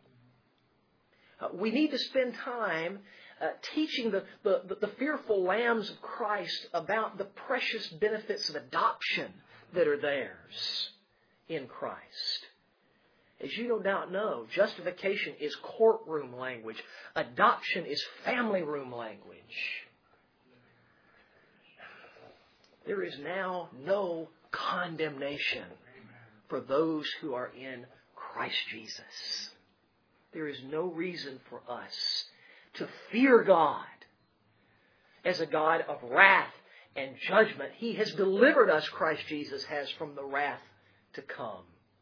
S1: We need to spend time teaching the fearful lambs of Christ about the precious benefits of adoption that are theirs in Christ. As you no doubt know, justification is courtroom language. Adoption is family room language. There is now no condemnation for those who are in Christ Jesus. There is no reason for us to fear God as a God of wrath and judgment. He has delivered us, Christ Jesus has, from the wrath to come.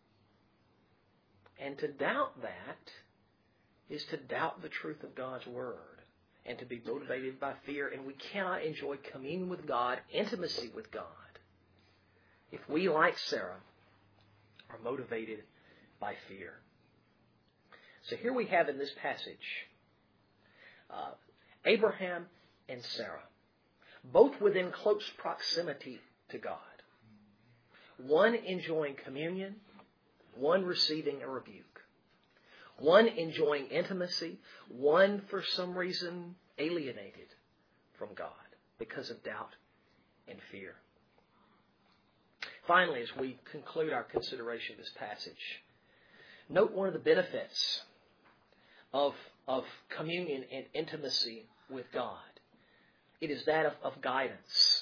S1: And to doubt that is to doubt the truth of God's Word and to be motivated by fear. And we cannot enjoy communion with God, intimacy with God, if we, like Sarah, are motivated by fear. So here we have in this passage Abraham and Sarah, both within close proximity to God. One enjoying communion, one receiving a rebuke. One enjoying intimacy, one for some reason alienated from God because of doubt and fear. Finally, as we conclude our consideration of this passage, note one of the benefits of communion and intimacy with God. It is that of guidance.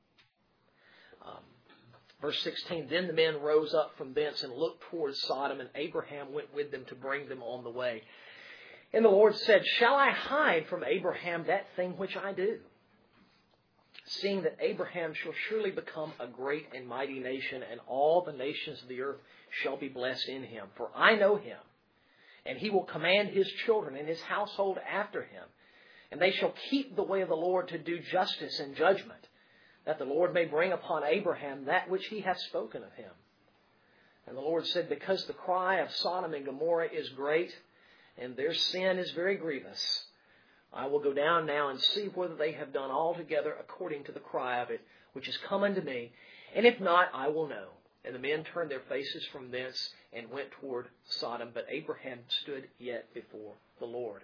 S1: Verse 16, then the men rose up from thence and looked towards Sodom, and Abraham went with them to bring them on the way. And the Lord said, shall I hide from Abraham that thing which I do? Seeing that Abraham shall surely become a great and mighty nation, and all the nations of the earth shall be blessed in him. For I know him, and he will command his children and his household after him. And they shall keep the way of the Lord to do justice and judgment, that the Lord may bring upon Abraham that which he hath spoken of him. And the Lord said, because the cry of Sodom and Gomorrah is great, and their sin is very grievous, I will go down now and see whether they have done altogether according to the cry of it, which is come unto me. And if not, I will know. And the men turned their faces from thence and went toward Sodom. But Abraham stood yet before the Lord.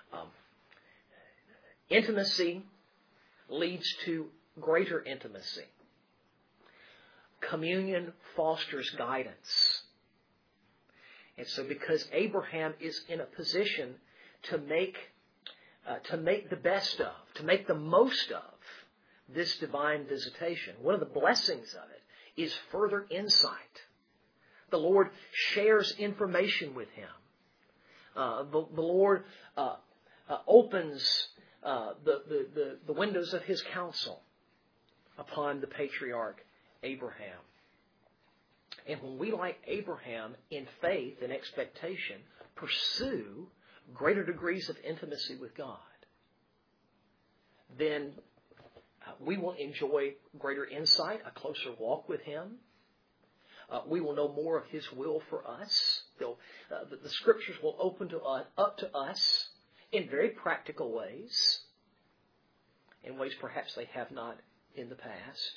S1: Intimacy leads to greater intimacy. Communion fosters guidance. And so because Abraham is in a position to make the best of, to make the most of this divine visitation, one of the blessings of it is further insight. The Lord shares information with him. The Lord opens the windows of his counsel upon the patriarch Abraham. And when we, like Abraham, in faith and expectation, pursue greater degrees of intimacy with God, then we will enjoy greater insight, a closer walk with him. We will know more of his will for us. The Scriptures will open up to us in very practical ways, in ways perhaps they have not in the past.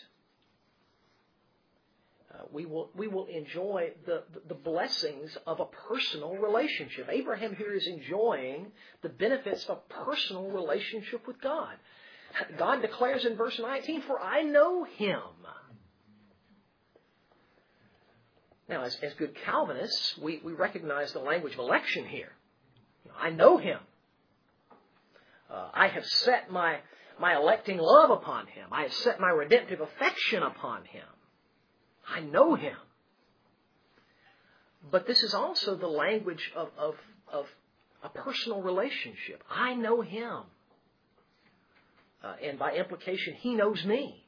S1: We will enjoy the blessings of a personal relationship. Abraham here is enjoying the benefits of a personal relationship with God. God declares in verse 19, for I know him. Now, as good Calvinists, we recognize the language of election here. I know him. I have set my electing love upon him. I have set my redemptive affection upon him. I know him. But this is also the language of a personal relationship. I know him. And by implication, he knows me.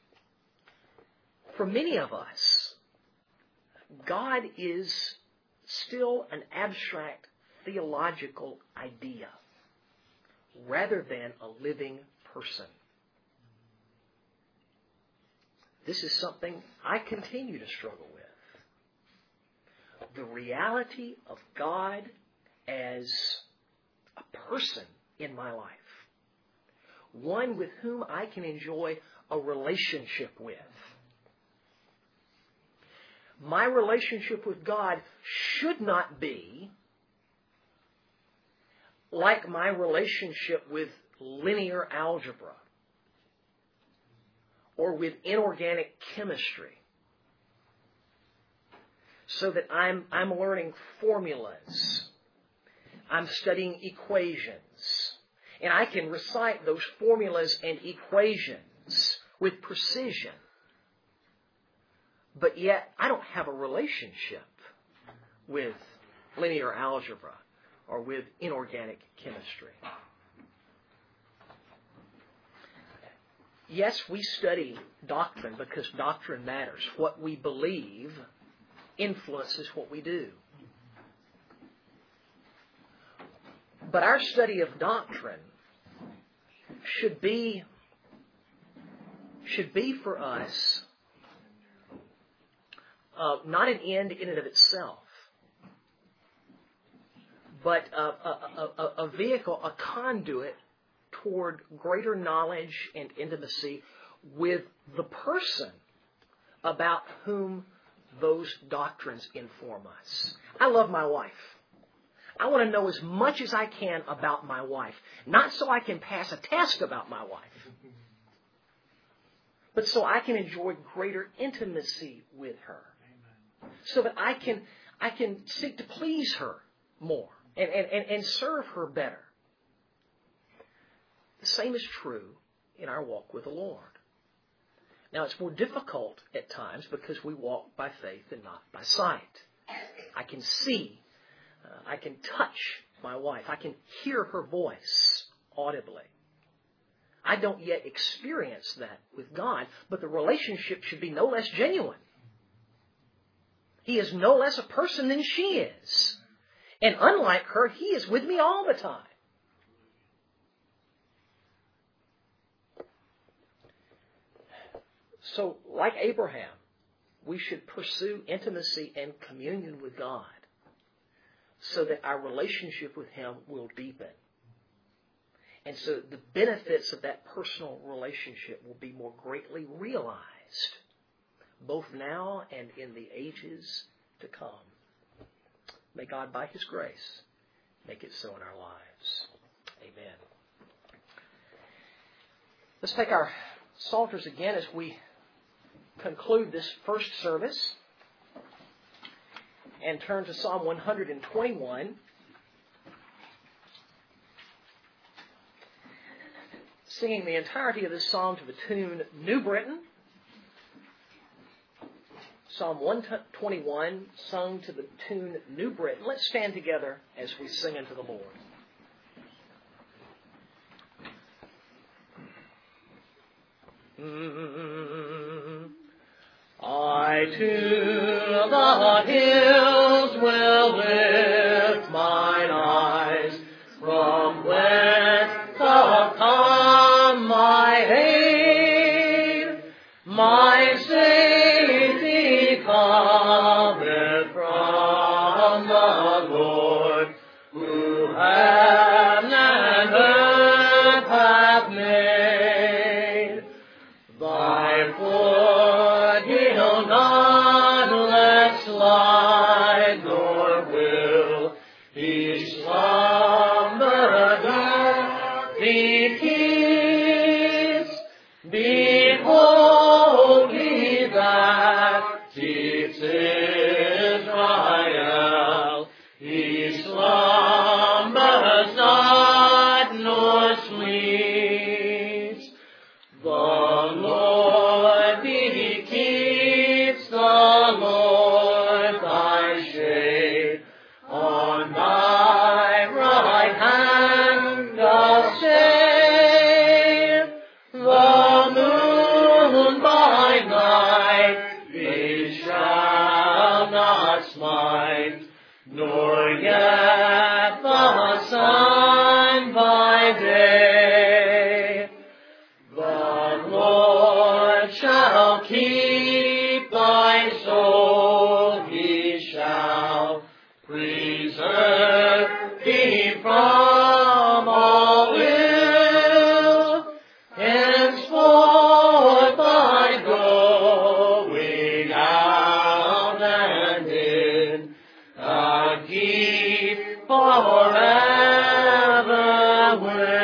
S1: For many of us, God is still an abstract theological idea rather than a living person. This is something I continue to struggle with. The reality of God as a person in my life. One with whom I can enjoy a relationship with. My relationship with God should not be like my relationship with linear algebra or with inorganic chemistry, so that I'm learning formulas, I'm studying equations, and I can recite those formulas and equations with precision. But yet, I don't have a relationship with linear algebra or with inorganic chemistry. Yes, we study doctrine because doctrine matters. What we believe influences what we do. But our study of doctrine should be for us not an end in and of itself, but a vehicle, a conduit toward greater knowledge and intimacy with the person about whom those doctrines inform us. I love my wife. I want to know as much as I can about my wife. Not so I can pass a test about my wife, but so I can enjoy greater intimacy with her. So that I can seek to please her more and serve her better. The same is true in our walk with the Lord. Now, it's more difficult at times because we walk by faith and not by sight. I can see, I can touch my wife, I can hear her voice audibly. I don't yet experience that with God, but the relationship should be no less genuine. He is no less a person than she is. And unlike her, he is with me all the time. So, like Abraham, we should pursue intimacy and communion with God so that our relationship with Him will deepen. And so the benefits of that personal relationship will be more greatly realized, both now and in the ages to come. May God, by His grace, make it so in our lives. Amen. Let's take our psalters again as we conclude this first service and turn to Psalm 121. Singing the entirety of this psalm to the tune New Britain. Psalm 121, sung to the tune New Britain. Let's stand together as we sing unto the Lord. I to the hills will lift mine eyes, from whence doth come my aid. My safety cometh from the Lord, who heaven and earth hath made. Thy foot he'll not let slide, nor will he slumber there. Thee keeps, behold, he that keeps Israel. He slumbers not, nor sleeps. The Lord thee keeps, the Lord thy shade on thy thee from all ill, henceforth thy going out and in, God keep forever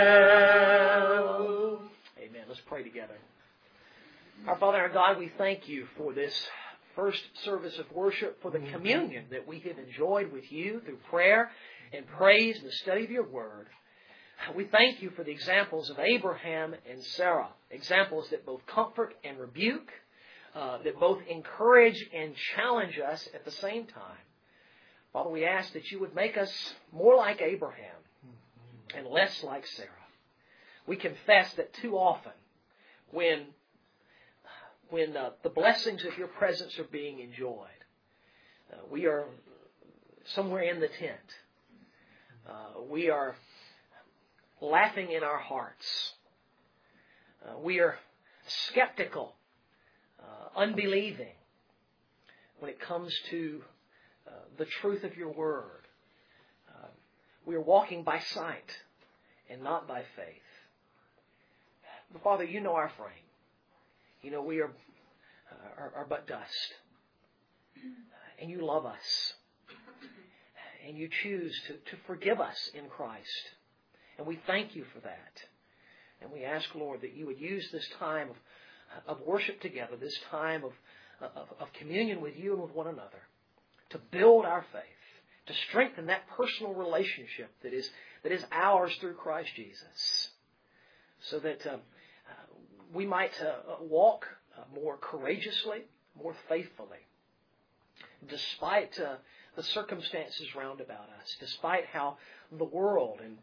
S1: will. Amen. Let's pray together. Our Father, our God, we thank you for this first service of worship, for the communion that we have enjoyed with you through prayer and praise and the study of your word. We thank you for the examples of Abraham and Sarah, examples that both comfort and rebuke, that both encourage and challenge us at the same time. Father, we ask that you would make us more like Abraham and less like Sarah. We confess that too often when the blessings of your presence are being enjoyed, we are somewhere in the tent. We are laughing in our hearts. We are skeptical, unbelieving when it comes to the truth of your word. We are walking by sight and not by faith. But Father, you know our frame. You know we are but dust. And you love us. And you choose to forgive us in Christ. And we thank you for that. And we ask, Lord, that you would use this time of worship together, this time of communion with you and with one another, to build our faith, to strengthen that personal relationship that is ours through Christ Jesus, so that we might walk more courageously, more faithfully, despite the circumstances round about us, despite how the world and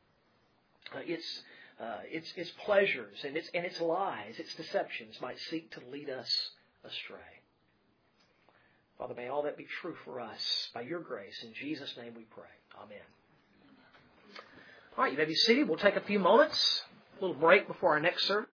S1: its pleasures and its lies, its deceptions might seek to lead us astray. Father, may all that be true for us by your grace. In Jesus' name we pray. Amen. All right, you may be seated. We'll take a few moments, a little break before our next service.